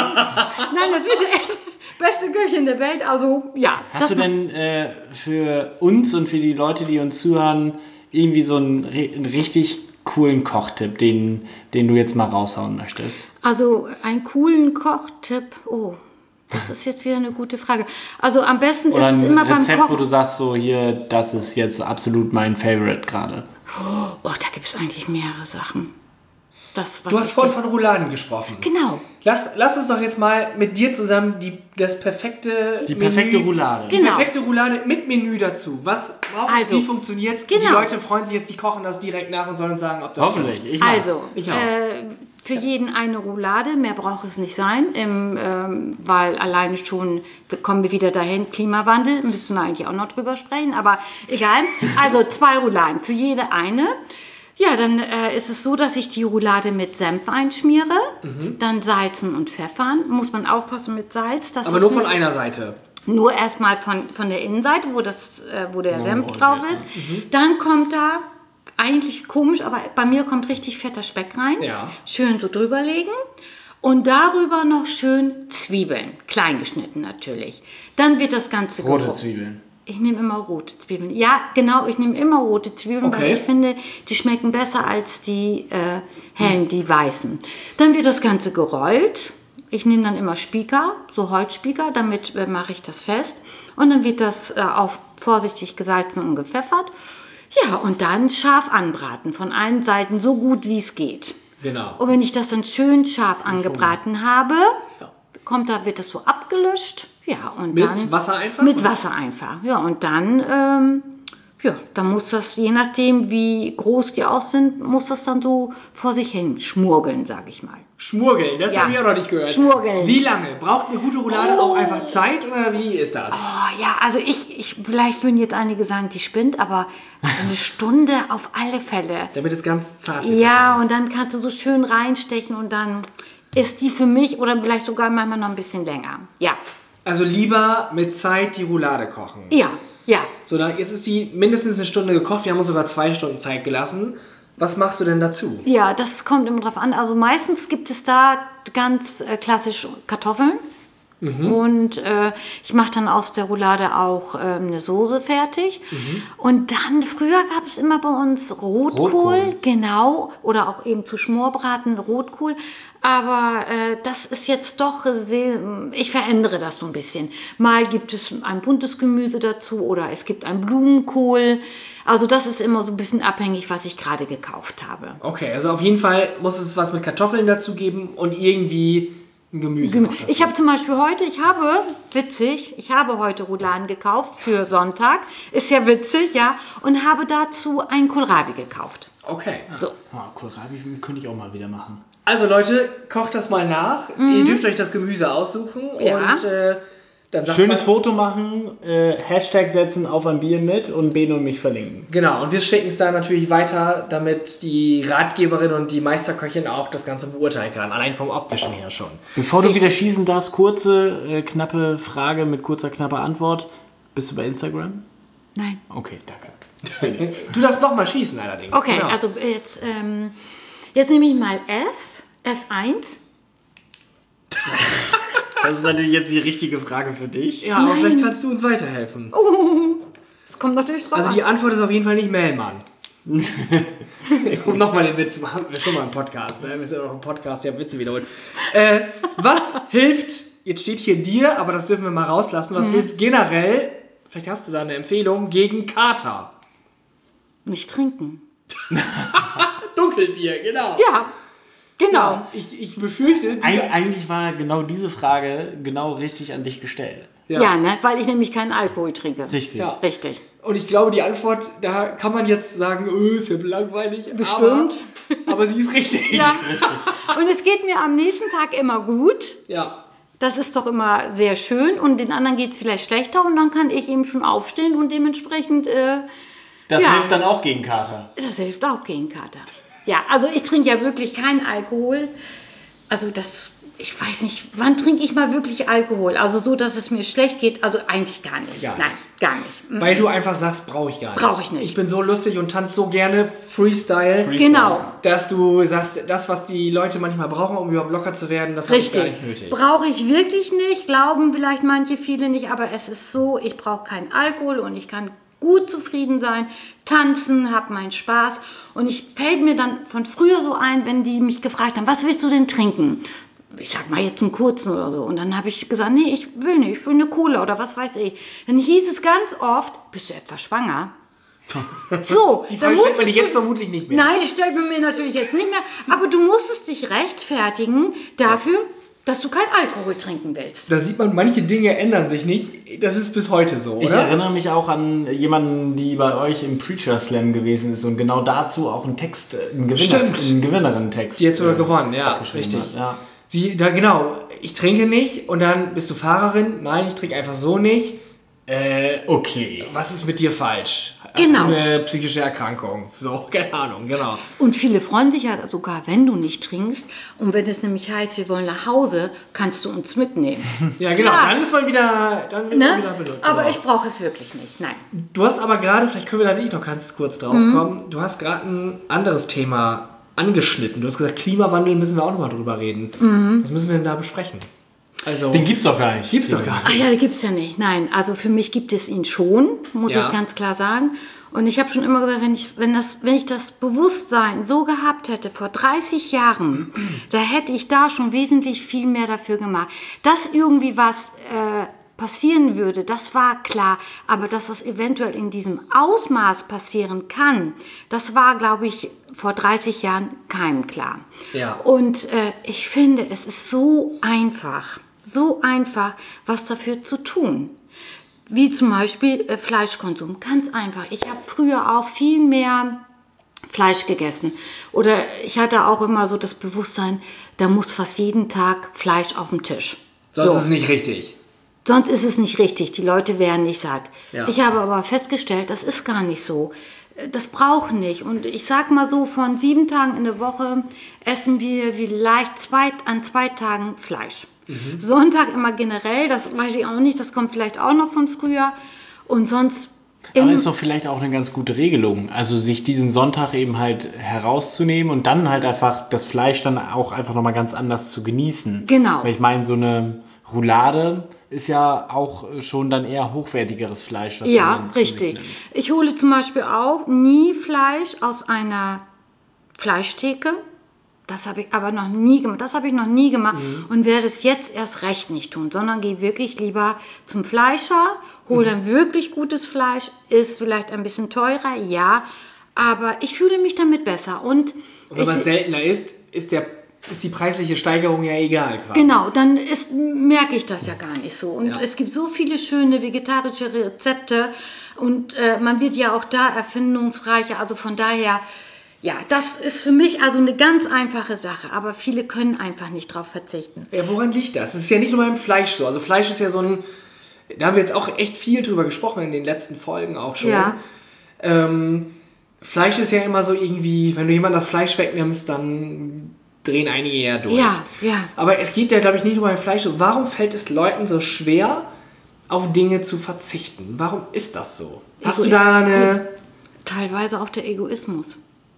das wird die echt beste Köchin der Welt. Also, ja. Hast das du denn äh, für uns und für die Leute, die uns zuhören, irgendwie so einen, ri- einen richtig coolen Kochtipp, den, den du jetzt mal raushauen möchtest? Also einen coolen Kochtipp. Oh, das ist jetzt wieder eine gute Frage. Also am besten Oder ist es ein immer beim Rezept, wo du Kochen. sagst, so hier, das ist jetzt absolut mein Favorite gerade. Oh, da gibt es eigentlich mehrere Sachen. Das, was Du hast ich- vorhin von Rouladen gesprochen. Genau. Lass, lass uns doch jetzt mal mit dir zusammen die, das perfekte Die perfekte Menü, Roulade. Die Genau. perfekte Roulade mit Menü dazu. Was braucht es, Also, wie funktioniert es? Die genau. Leute freuen sich jetzt, die kochen das direkt nach und sollen uns sagen, ob das Hoffentlich. stimmt. Ich mach's. Also, Ich auch. äh, für jeden eine Roulade, mehr braucht es nicht sein, im, ähm, weil alleine schon, kommen wir wieder dahin, Klimawandel, müssen wir eigentlich auch noch drüber sprechen, aber egal. Also zwei Rouladen, für jede eine. Ja, dann äh, ist es so, dass ich die Roulade mit Senf einschmiere, Mhm. dann salzen und pfeffern. Muss man aufpassen mit Salz. Das Aber ist nur von nicht- einer Seite. Nur erstmal von, von der Innenseite, wo, das, äh, wo der Senf Zusammengerollt drauf wird, ist. Dann kommt da, eigentlich komisch, aber bei mir kommt richtig fetter Speck rein. Ja. Schön so drüber legen. Und darüber noch schön Zwiebeln, klein geschnitten natürlich. Dann wird das Ganze Rote gero- Zwiebeln. Ich nehme immer rote Zwiebeln. Ja, genau, ich nehme immer rote Zwiebeln, Okay. weil ich finde, die schmecken besser als die äh, hellen, die weißen. Dann wird das Ganze gerollt. Ich nehme dann immer Spieker, so Holzspieker, damit äh, mache ich das fest. Und dann wird das äh, auch vorsichtig gesalzen und gepfeffert. Ja, und dann scharf anbraten, von allen Seiten so gut wie es geht. Genau. Und wenn ich das dann schön scharf angebraten habe, kommt da, wird das so abgelöscht. Ja, und Mit dann, Wasser einfach? Mit Wasser einfach. Ja, und dann, ähm, ja, dann muss das, je nachdem wie groß die aus sind, muss das dann so vor sich hin schmurgeln, sag ich mal. Schmurgeln, das Ja. habe ich auch noch nicht gehört. Schmurgeln. Wie lange? Braucht eine gute Roulade Oh. auch einfach Zeit oder wie ist das? Oh, ja, also ich, ich, vielleicht würden jetzt einige sagen, die spinnt, aber also eine Stunde auf alle Fälle. Damit es ganz zart wird. Ja, und dann kannst du so schön reinstechen und dann ist die für mich oder vielleicht sogar manchmal noch ein bisschen länger. Ja, Also lieber mit Zeit die Roulade kochen. ja, ja. So, dann, jetzt ist die mindestens eine Stunde gekocht. Wir haben uns sogar zwei Stunden Zeit gelassen. Was machst du denn dazu? Ja, das kommt immer drauf an. Also meistens gibt es da ganz äh, klassisch Kartoffeln. Und äh, ich mache dann aus der Roulade auch ähm, eine Soße fertig. Und dann, früher gab es immer bei uns Rotkohl, Rotkohl. genau, oder auch eben zu Schmorbraten Rotkohl. Aber äh, das ist jetzt doch sehr, ich verändere das so ein bisschen. Mal gibt es ein buntes Gemüse dazu oder es gibt ein Blumenkohl. Also das ist immer so ein bisschen abhängig, was ich gerade gekauft habe. Okay, also auf jeden Fall muss es was mit Kartoffeln dazu geben und irgendwie Gemüse. Gemü- noch dazu. Ich habe zum Beispiel heute, ich habe, witzig, ich habe heute Rouladen gekauft für Sonntag. Ist ja witzig, ja. Und habe dazu einen Kohlrabi gekauft. Okay. So. Ah, Kohlrabi könnte ich auch mal wieder machen. Also Leute, kocht das mal nach. Ihr dürft euch das Gemüse aussuchen. Ja. Und äh, dann sagt Schönes man, Foto machen, äh, Hashtag setzen, auf ein Bier mit und Ben und mich verlinken. Genau, und wir schicken es dann natürlich weiter, damit die Ratgeberin und die Meisterköchin auch das Ganze beurteilen kann. Allein vom optischen her schon. Bevor du wieder schießen darfst, kurze, äh, knappe Frage mit kurzer, knapper Antwort. Bist du bei Instagram? Nein. Okay, danke. Du darfst noch mal schießen allerdings. Okay, Genau. also jetzt, ähm, jetzt nehme ich mal F, F eins. Das ist natürlich jetzt die richtige Frage für dich. Ja, aber Nein. vielleicht kannst du uns weiterhelfen. Das kommt natürlich drauf Also an. die Antwort ist auf jeden Fall nicht Melmann. Um nochmal den Witz zu machen. Wir schon mal im Podcast, ne? Wir sind ja noch im Podcast, der Witze wiederholt. Äh, was hilft, jetzt steht hier dir, aber das dürfen wir mal rauslassen, was hilft generell, vielleicht hast du da eine Empfehlung, gegen Kater? Nicht trinken. Dunkelbier, genau. Ja, genau. Ich, ich befürchte, diese, Eig eigentlich war genau diese Frage genau richtig an dich gestellt. Ja. Ja, ne, weil ich nämlich keinen Alkohol trinke. Richtig. Ja. Richtig. und ich glaube, die Antwort, da kann man jetzt sagen, öh, ist ja langweilig. Bestimmt. Aber, aber sie ist richtig. Ja. Und es geht mir am nächsten Tag immer gut. Ja. Das ist doch immer sehr schön. Und den anderen geht es vielleicht schlechter. Und dann kann ich eben schon aufstehen und dementsprechend, äh, Das Ja. hilft dann auch gegen Kater. das hilft auch gegen Kater. Ja, also ich trinke ja wirklich keinen Alkohol. Also das, ich weiß nicht, wann trinke ich mal wirklich Alkohol? Also so, dass es mir schlecht geht. Also eigentlich gar nicht. Gar nicht. Nein, gar nicht. Mhm. Weil du einfach sagst, brauche ich gar nicht. Brauche ich nicht. Ich bin so lustig und tanze so gerne Freestyle, Genau. dass du sagst, das, was die Leute manchmal brauchen, um überhaupt locker zu werden, das habe ich gar Richtig. nicht nötig. Brauche ich wirklich nicht, glauben vielleicht manche, viele nicht, aber es ist so, ich brauche keinen Alkohol und ich kann gut zufrieden sein, tanzen, habe meinen Spaß und ich fällt mir dann von früher so ein, wenn die mich gefragt haben, was willst du denn trinken? Ich sag mal jetzt einen kurzen oder so und dann habe ich gesagt, nee, ich will nicht, ich will eine Cola oder was weiß ich. Dann hieß es ganz oft, bist du etwa schwanger? So, Die dann Frage stellt man musstest dir jetzt du- vermutlich nicht mehr. Nein, die stellt man mir natürlich jetzt nicht mehr. Aber du musstest dich rechtfertigen dafür, dass du keinen Alkohol trinken willst. Da sieht man, manche Dinge ändern sich nicht. Das ist bis heute so, Ich oder? erinnere mich auch an jemanden, die bei euch im Preacher Slam gewesen ist und genau dazu auch einen Text, äh, einen, Gewinner, Stimmt. einen Gewinnerinnen-Text. Die jetzt sogar äh, gewonnen, ja, geschrieben richtig. hat, ja. Sie, da genau, ich trinke nicht und dann bist du Fahrerin. Nein, ich trinke einfach so nicht. Äh, Okay. was ist mit dir falsch? Hast Genau. du eine psychische Erkrankung? So, keine Ahnung, genau. Und viele freuen sich ja sogar, wenn du nicht trinkst. Und wenn es nämlich heißt, wir wollen nach Hause, kannst du uns mitnehmen. Ja, genau, Klar. dann ist man wieder, dann wird man Ne? wieder benutzt. Aber genau. ich brauche es wirklich nicht. Nein. Du hast aber gerade, vielleicht können wir da wirklich noch ganz kurz drauf Mhm. kommen, du hast gerade ein anderes Thema angeschnitten. Du hast gesagt, Klimawandel müssen wir auch nochmal drüber reden. Mhm. Was müssen wir denn da besprechen? Also, Den gibt's doch gar nicht. gibt's doch gar Ach nicht. ja, die gibt es ja nicht. Nein, also für mich gibt es ihn schon, muss Ja. ich ganz klar sagen. Und ich habe schon immer gesagt, wenn ich, wenn, das, wenn ich das Bewusstsein so gehabt hätte vor dreißig Jahren, da hätte ich da schon wesentlich viel mehr dafür gemacht. Dass irgendwie was äh, passieren würde, das war klar. Aber dass das eventuell in diesem Ausmaß passieren kann, das war, glaube ich, vor dreißig Jahren keinem klar. Ja. Und äh, ich finde, es ist so einfach, so einfach, was dafür zu tun. Wie zum Beispiel äh, Fleischkonsum. Ganz einfach. Ich habe früher auch viel mehr Fleisch gegessen. Oder ich hatte auch immer so das Bewusstsein, da muss fast jeden Tag Fleisch auf dem Tisch. Sonst So. ist es nicht richtig. Sonst ist es nicht richtig. Die Leute wären nicht satt. Ja. Ich habe aber festgestellt, das ist gar nicht so. Das braucht nicht. Und ich sag mal so, von sieben Tagen in der Woche essen wir vielleicht zwei, an zwei Tagen Fleisch. Mhm. Sonntag immer generell, das weiß ich auch nicht, das kommt vielleicht auch noch von früher. Und sonst Aber im- ist doch vielleicht auch eine ganz gute Regelung. Also sich diesen Sonntag eben halt herauszunehmen und dann halt einfach das Fleisch dann auch einfach nochmal ganz anders zu genießen. Genau. Weil ich meine, so eine Roulade ist ja auch schon dann eher hochwertigeres Fleisch. Das Ja, man zu sich richtig. nimmt. Ich hole zum Beispiel auch nie Fleisch aus einer Fleischtheke. Das habe ich aber noch nie gemacht. Das habe ich noch nie gemacht und werde es jetzt erst recht nicht tun, sondern gehe wirklich lieber zum Fleischer, hole dann wirklich gutes Fleisch, ist vielleicht ein bisschen teurer, ja, aber ich fühle mich damit besser und Und wenn man ich, seltener isst, ist der ist die preisliche Steigerung ja egal. Quasi. Genau, dann ist, merke ich das ja gar nicht so. Und Ja. es gibt so viele schöne vegetarische Rezepte und äh, man wird ja auch da erfindungsreicher. Also von daher, ja, das ist für mich also eine ganz einfache Sache. Aber viele können einfach nicht drauf verzichten. Ja, woran liegt das? Es ist ja nicht nur beim Fleisch so. Also Fleisch ist ja so ein, da haben wir jetzt auch echt viel drüber gesprochen in den letzten Folgen auch schon. Ja. Ähm, Fleisch ist ja immer so irgendwie, wenn du jemand das Fleisch wegnimmst, dann drehen einige ja durch. Ja, ja. Aber es geht ja, glaube ich, nicht nur beim Fleisch so. Warum fällt es Leuten so schwer, auf Dinge zu verzichten? Warum ist das so? Hast Ego- du da eine... Teilweise auch der Egoismus.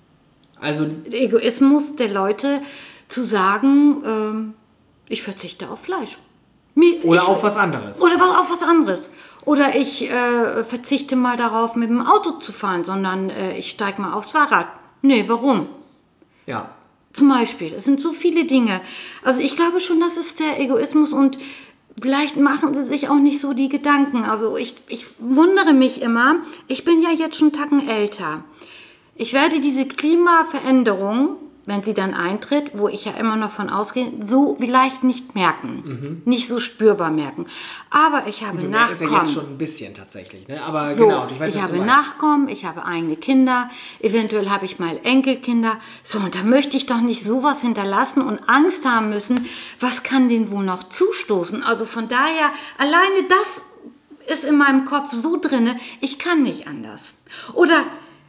Also, Der Egoismus der Leute zu sagen, ähm, ich verzichte auf Fleisch. Mir, oder ich, auf was anderes. Oder was, auf was anderes. Oder ich äh, verzichte mal darauf, mit dem Auto zu fahren, sondern äh, ich steige mal aufs Fahrrad. Nee, warum? Ja. Zum Beispiel. Es sind so viele Dinge. Also ich glaube schon, das ist der Egoismus und vielleicht machen sie sich auch nicht so die Gedanken. Also ich, ich wundere mich immer, ich bin ja jetzt schon einen Tacken älter. Ich werde diese Klimaveränderung, wenn sie dann eintritt, wo ich ja immer noch von ausgehe, so vielleicht nicht merken. Mhm. Nicht so spürbar merken. Aber ich habe Du merkst ja Nachkommen. jetzt schon ein bisschen tatsächlich. Ne? Aber So, genau, ich weiß, ich was habe du meinst. Nachkommen, ich habe eigene Kinder, eventuell habe ich mal Enkelkinder. So, und da möchte ich doch nicht sowas hinterlassen und Angst haben müssen, was kann denen wohl noch zustoßen. Also von daher, alleine das ist in meinem Kopf so drinne, ich kann nicht anders. Oder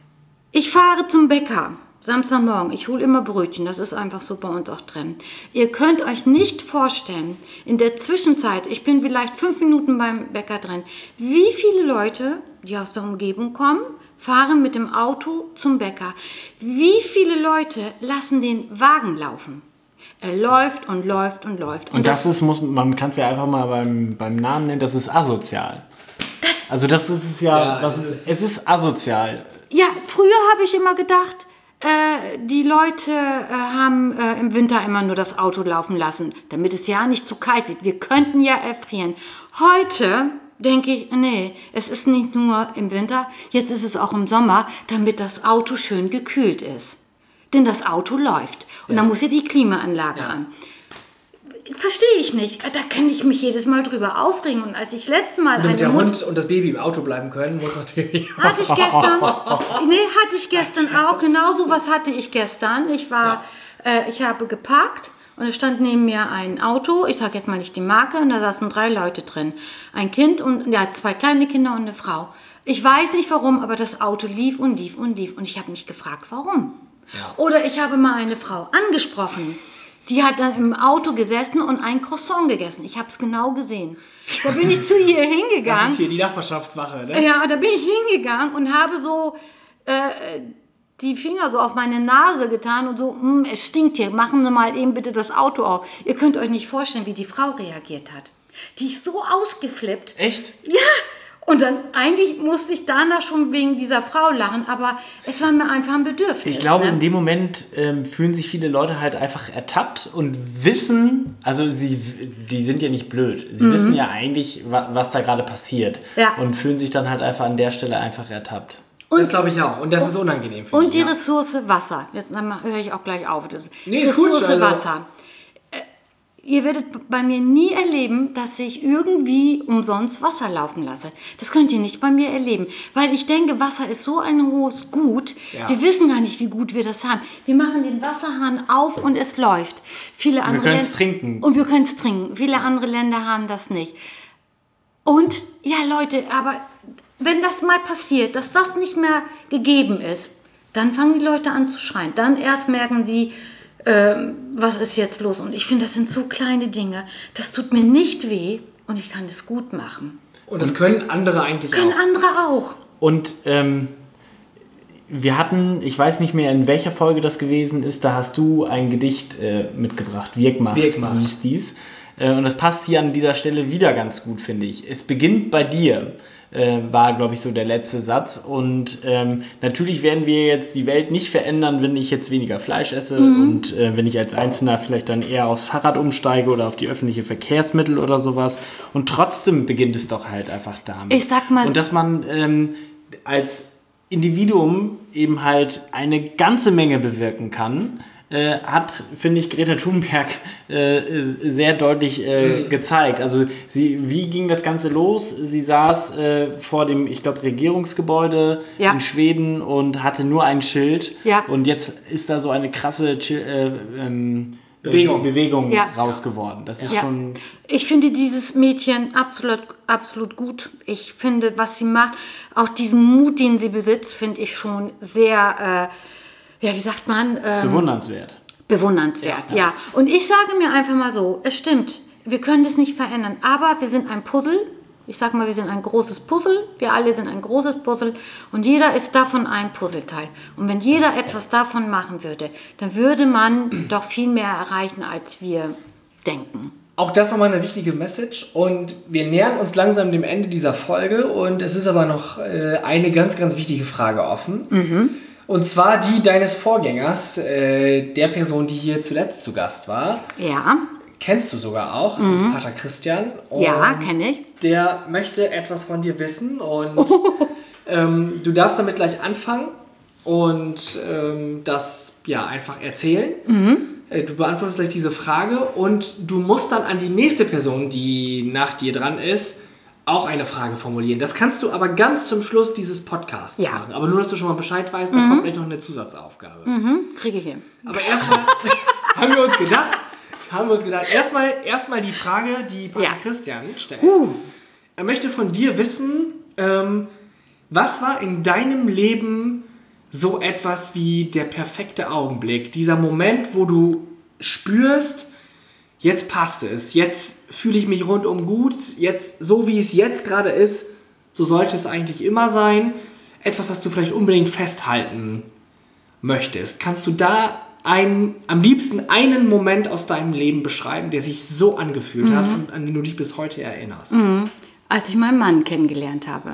ich fahre zum Bäcker, Samstagmorgen, ich hole immer Brötchen, das ist einfach so bei uns auch drin. Ihr könnt euch nicht vorstellen, in der Zwischenzeit, ich bin vielleicht fünf Minuten beim Bäcker drin, wie viele Leute, die aus der Umgebung kommen, fahren mit dem Auto zum Bäcker. Wie viele Leute lassen den Wagen laufen? Er läuft und läuft und läuft. Und das ist, muss, man kann es ja einfach mal beim, beim Namen nennen, das ist asozial. Das, Also das ist es ja, Ja, was es ist, ist- es ist asozial. ja, früher habe ich immer gedacht, äh, die Leute äh, haben äh, im Winter immer nur das Auto laufen lassen, damit es ja nicht zu kalt wird. Wir könnten ja erfrieren. Heute denke ich, nee, es ist nicht nur im Winter, jetzt ist es auch im Sommer, damit das Auto schön gekühlt ist. Denn das Auto läuft. Und Ja. dann muss ja die Klimaanlage Ja. an. Verstehe ich nicht. Da kann ich mich jedes Mal drüber aufregen. Und als ich letztes Mal Damit eine der Mutter... Hund und das Baby im Auto bleiben können, muss natürlich... Hatte ich gestern, nee, hatte ich gestern auch, genau so was hatte ich gestern. Ich war, äh, ich habe geparkt und es stand neben mir ein Auto, ich sage jetzt mal nicht die Marke, und da saßen drei Leute drin. Ein Kind und, ja, zwei kleine Kinder und eine Frau. Ich weiß nicht warum, aber das Auto lief und lief und lief und ich habe mich gefragt, warum. Ja. Oder ich habe mal eine Frau angesprochen, die hat dann im Auto gesessen und ein Croissant gegessen. Ich habe es genau gesehen. Da bin ich zu ihr Das hingegangen. ist hier die Nachbarschaftswache, ne? Ja, da bin ich hingegangen und habe so äh, die Finger so auf meine Nase getan und so, hm, es stinkt hier, machen Sie mal eben bitte das Auto auf. Ihr könnt euch nicht vorstellen, wie die Frau reagiert hat. Die ist so ausgeflippt. Echt? Ja, und dann eigentlich musste ich danach schon wegen dieser Frau lachen, aber es war mir einfach ein Bedürfnis. Ich glaube, ne? in dem Moment ähm, fühlen sich viele Leute halt einfach ertappt und wissen, also sie, die sind ja nicht blöd. Sie wissen ja eigentlich, wa- was da gerade passiert. Ja. Und fühlen sich dann halt einfach an der Stelle einfach ertappt. Das glaube ich auch. Und das ist unangenehm für Und ihn, die ja. Ressource Wasser. Jetzt dann höre ich auch gleich auf. Nee, ist gut, Ressource also- Wasser. Äh, Ihr werdet bei mir nie erleben, dass ich irgendwie umsonst Wasser laufen lasse. Das könnt ihr nicht bei mir erleben. Weil ich denke, Wasser ist so ein hohes Gut. Ja. Wir wissen gar nicht, wie gut wir das haben. Wir machen den Wasserhahn auf und es läuft. Viele andere können's Län- trinken. Und wir können es trinken. Viele andere Länder haben das nicht. Und ja, Leute, aber wenn das mal passiert, dass das nicht mehr gegeben ist, dann fangen die Leute an zu schreien. Dann erst merken sie, ähm, was ist jetzt los? Und ich finde, das sind so kleine Dinge. Das tut mir nicht weh und ich kann es gut machen. Und das können andere eigentlich Können auch. andere auch. Und ähm, wir hatten, ich weiß nicht mehr, in welcher Folge das gewesen ist, da hast du ein Gedicht äh, mitgebracht. Wirkmacht, Wirkmacht. hieß dies. Äh, und das passt hier an dieser Stelle wieder ganz gut, finde ich. Es beginnt bei dir, äh, war, glaube ich, so der letzte Satz. Und ähm, natürlich werden wir jetzt die Welt nicht verändern, wenn ich jetzt weniger Fleisch esse und äh, wenn ich als Einzelner vielleicht dann eher aufs Fahrrad umsteige oder auf die öffentlichen Verkehrsmittel oder sowas. Und trotzdem beginnt es doch halt einfach damit. Ich sag mal- Und dass man ähm, als Individuum eben halt eine ganze Menge bewirken kann, äh, hat, finde ich, Greta Thunberg äh, sehr deutlich äh, mhm. gezeigt. Also sie, wie ging das Ganze los? Sie saß äh, vor dem, ich glaube, Regierungsgebäude ja. in Schweden und hatte nur ein Schild. Ja. Und jetzt ist da so eine krasse äh, ähm, Bewegung, Bewegung ja. raus geworden. Das ist ja. schon. Ich finde dieses Mädchen absolut, absolut gut. Ich finde, was sie macht, auch diesen Mut, den sie besitzt, finde ich schon sehr, äh, ja, wie sagt man? Ähm, bewundernswert. Bewundernswert, ja, ja. Und ich sage mir einfach mal so, es stimmt, wir können das nicht verändern, aber wir sind ein Puzzle. Ich sage mal, wir sind ein großes Puzzle, wir alle sind ein großes Puzzle und jeder ist davon ein Puzzleteil. Und wenn jeder etwas davon machen würde, dann würde man doch viel mehr erreichen, als wir denken. Auch das nochmal eine wichtige Message und wir nähern uns langsam dem Ende dieser Folge und es ist aber noch äh, eine ganz, ganz wichtige Frage offen. Mhm. Und zwar die deines Vorgängers, äh, der Person, die hier zuletzt zu Gast war. Ja. Kennst du sogar auch, es mhm. ist Pater Christian. Ja, kenne ich. Der möchte etwas von dir wissen und oh. ähm, du darfst damit gleich anfangen und ähm, das ja einfach erzählen. Mhm. Äh, du beantwortest gleich diese Frage und du musst dann an die nächste Person, die nach dir dran ist, auch eine Frage formulieren. Das kannst du aber ganz zum Schluss dieses Podcasts ja. machen. Aber nur, dass du schon mal Bescheid weißt, mhm. da kommt gleich noch eine Zusatzaufgabe. Mhm. Kriege ich hin. Aber erstmal haben wir uns gedacht, haben wir uns gedacht, erstmal, erstmal die Frage, die Pater ja. Christian stellt. Uh. Er möchte von dir wissen, ähm, was war in deinem Leben so etwas wie der perfekte Augenblick? Dieser Moment, wo du spürst, jetzt passt es, jetzt fühle ich mich rundum gut, jetzt so wie es jetzt gerade ist, so sollte es eigentlich immer sein. Etwas, was du vielleicht unbedingt festhalten möchtest. Kannst du da Ein, am liebsten einen Moment aus deinem Leben beschreiben, der sich so angefühlt mhm. hat und an den du dich bis heute erinnerst? Mhm. Als ich meinen Mann kennengelernt habe.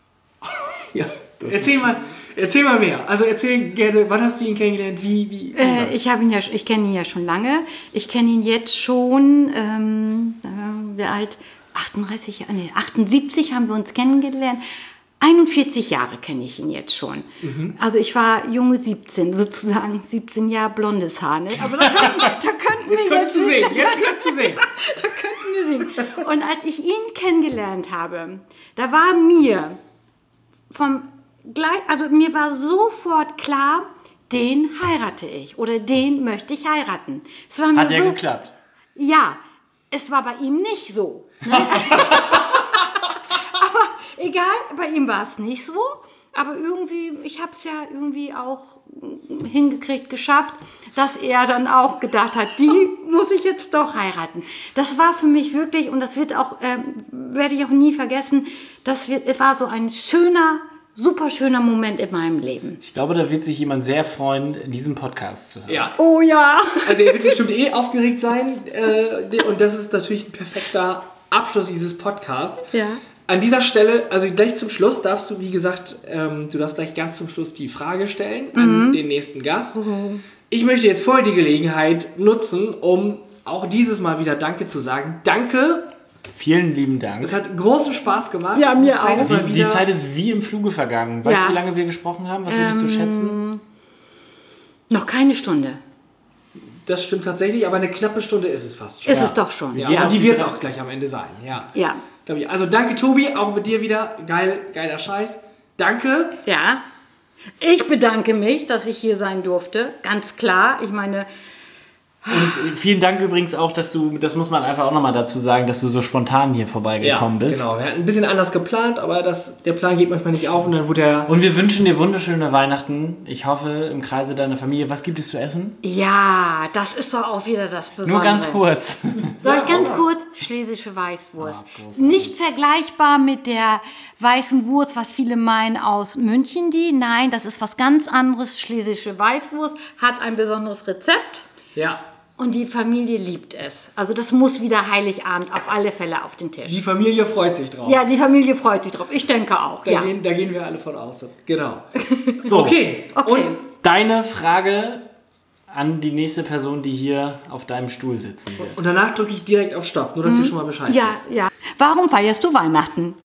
ja, erzähl mal, erzähl mal mehr. Also erzähl gerne, wann hast du ihn kennengelernt? Wie? wie äh, ich habe ihn ja, ich kenne ihn ja schon lange. Ich kenne ihn jetzt schon. Ähm, äh, wie alt? achtunddreißig Jahre, nee, achtundsiebzig haben wir uns kennengelernt. einundvierzig Jahre kenne ich ihn jetzt schon. Mhm. Also ich war junge siebzehn, sozusagen siebzehn Jahre blondes Haar. Ne? Aber da könnten, da könnten jetzt wir jetzt du sehen. Jetzt kannst du sehen. Da könnten wir sehen. Und als ich ihn kennengelernt habe, da war mir vom gleich, also mir war sofort klar, den heirate ich oder den möchte ich heiraten. Es war mir Hat ja so, geklappt. Ja, es war bei ihm nicht so. Ne? Egal, bei ihm war es nicht so, aber irgendwie, ich habe es ja irgendwie auch hingekriegt, geschafft, dass er dann auch gedacht hat, die muss ich jetzt doch heiraten. Das war für mich wirklich, und das wird auch, äh, werde ich auch nie vergessen, das wird, es war so ein schöner, super schöner Moment in meinem Leben. Ich glaube, da wird sich jemand sehr freuen, diesen Podcast zu hören. Ja. Oh ja. Also er wird bestimmt eh aufgeregt sein äh, und das ist natürlich ein perfekter Abschluss dieses Podcasts. Ja. An dieser Stelle, also gleich zum Schluss, darfst du, wie gesagt, ähm, du darfst gleich ganz zum Schluss die Frage stellen an mhm. den nächsten Gast. Mhm. Ich möchte jetzt vorher die Gelegenheit nutzen, um auch dieses Mal wieder Danke zu sagen. Danke. Vielen lieben Dank. Es hat großen Spaß gemacht. Ja, mir die Zeit auch. Ist mal die, wieder die Zeit ist wie im Fluge vergangen. Weißt du, ja. wie lange wir gesprochen haben? Was würdest ähm, du schätzen? Noch keine Stunde. Das stimmt tatsächlich, aber eine knappe Stunde ist es fast schon. Ist ja. es doch schon. Ja, ja. Und die wird es auch gleich am Ende sein. Ja. Ja. Also danke Tobi, auch mit dir wieder. Geil, geiler Scheiß. Danke. Ja. Ich bedanke mich, dass ich hier sein durfte. Ganz klar. Ich meine... Und vielen Dank übrigens auch, dass du, das muss man einfach auch nochmal dazu sagen, dass du so spontan hier vorbeigekommen ja, bist. Genau, wir hatten ein bisschen anders geplant, aber das, der Plan geht manchmal nicht auf und dann wurde er... Und wir wünschen dir wunderschöne Weihnachten. Ich hoffe, im Kreise deiner Familie. Was gibt es zu essen? Ja, das ist doch auch wieder das Besondere. Nur ganz kurz. Soll ich ganz kurz? Schlesische Weißwurst. Ah, nicht vergleichbar mit der weißen Wurst, was viele meinen aus München, die. Nein, das ist was ganz anderes. Schlesische Weißwurst hat ein besonderes Rezept. Ja. Und die Familie liebt es. Also das muss wieder Heiligabend auf alle Fälle auf den Tisch. Die Familie freut sich drauf. Ja, die Familie freut sich drauf. Ich denke auch. Da, ja. gehen, da gehen wir alle von aus. Genau. So, okay. okay. Und deine Frage an die nächste Person, die hier auf deinem Stuhl sitzen wird. Und danach drücke ich direkt auf Stopp, nur dass hm. du schon mal Bescheid ja, weißt. Ja, ja. Warum feierst du Weihnachten?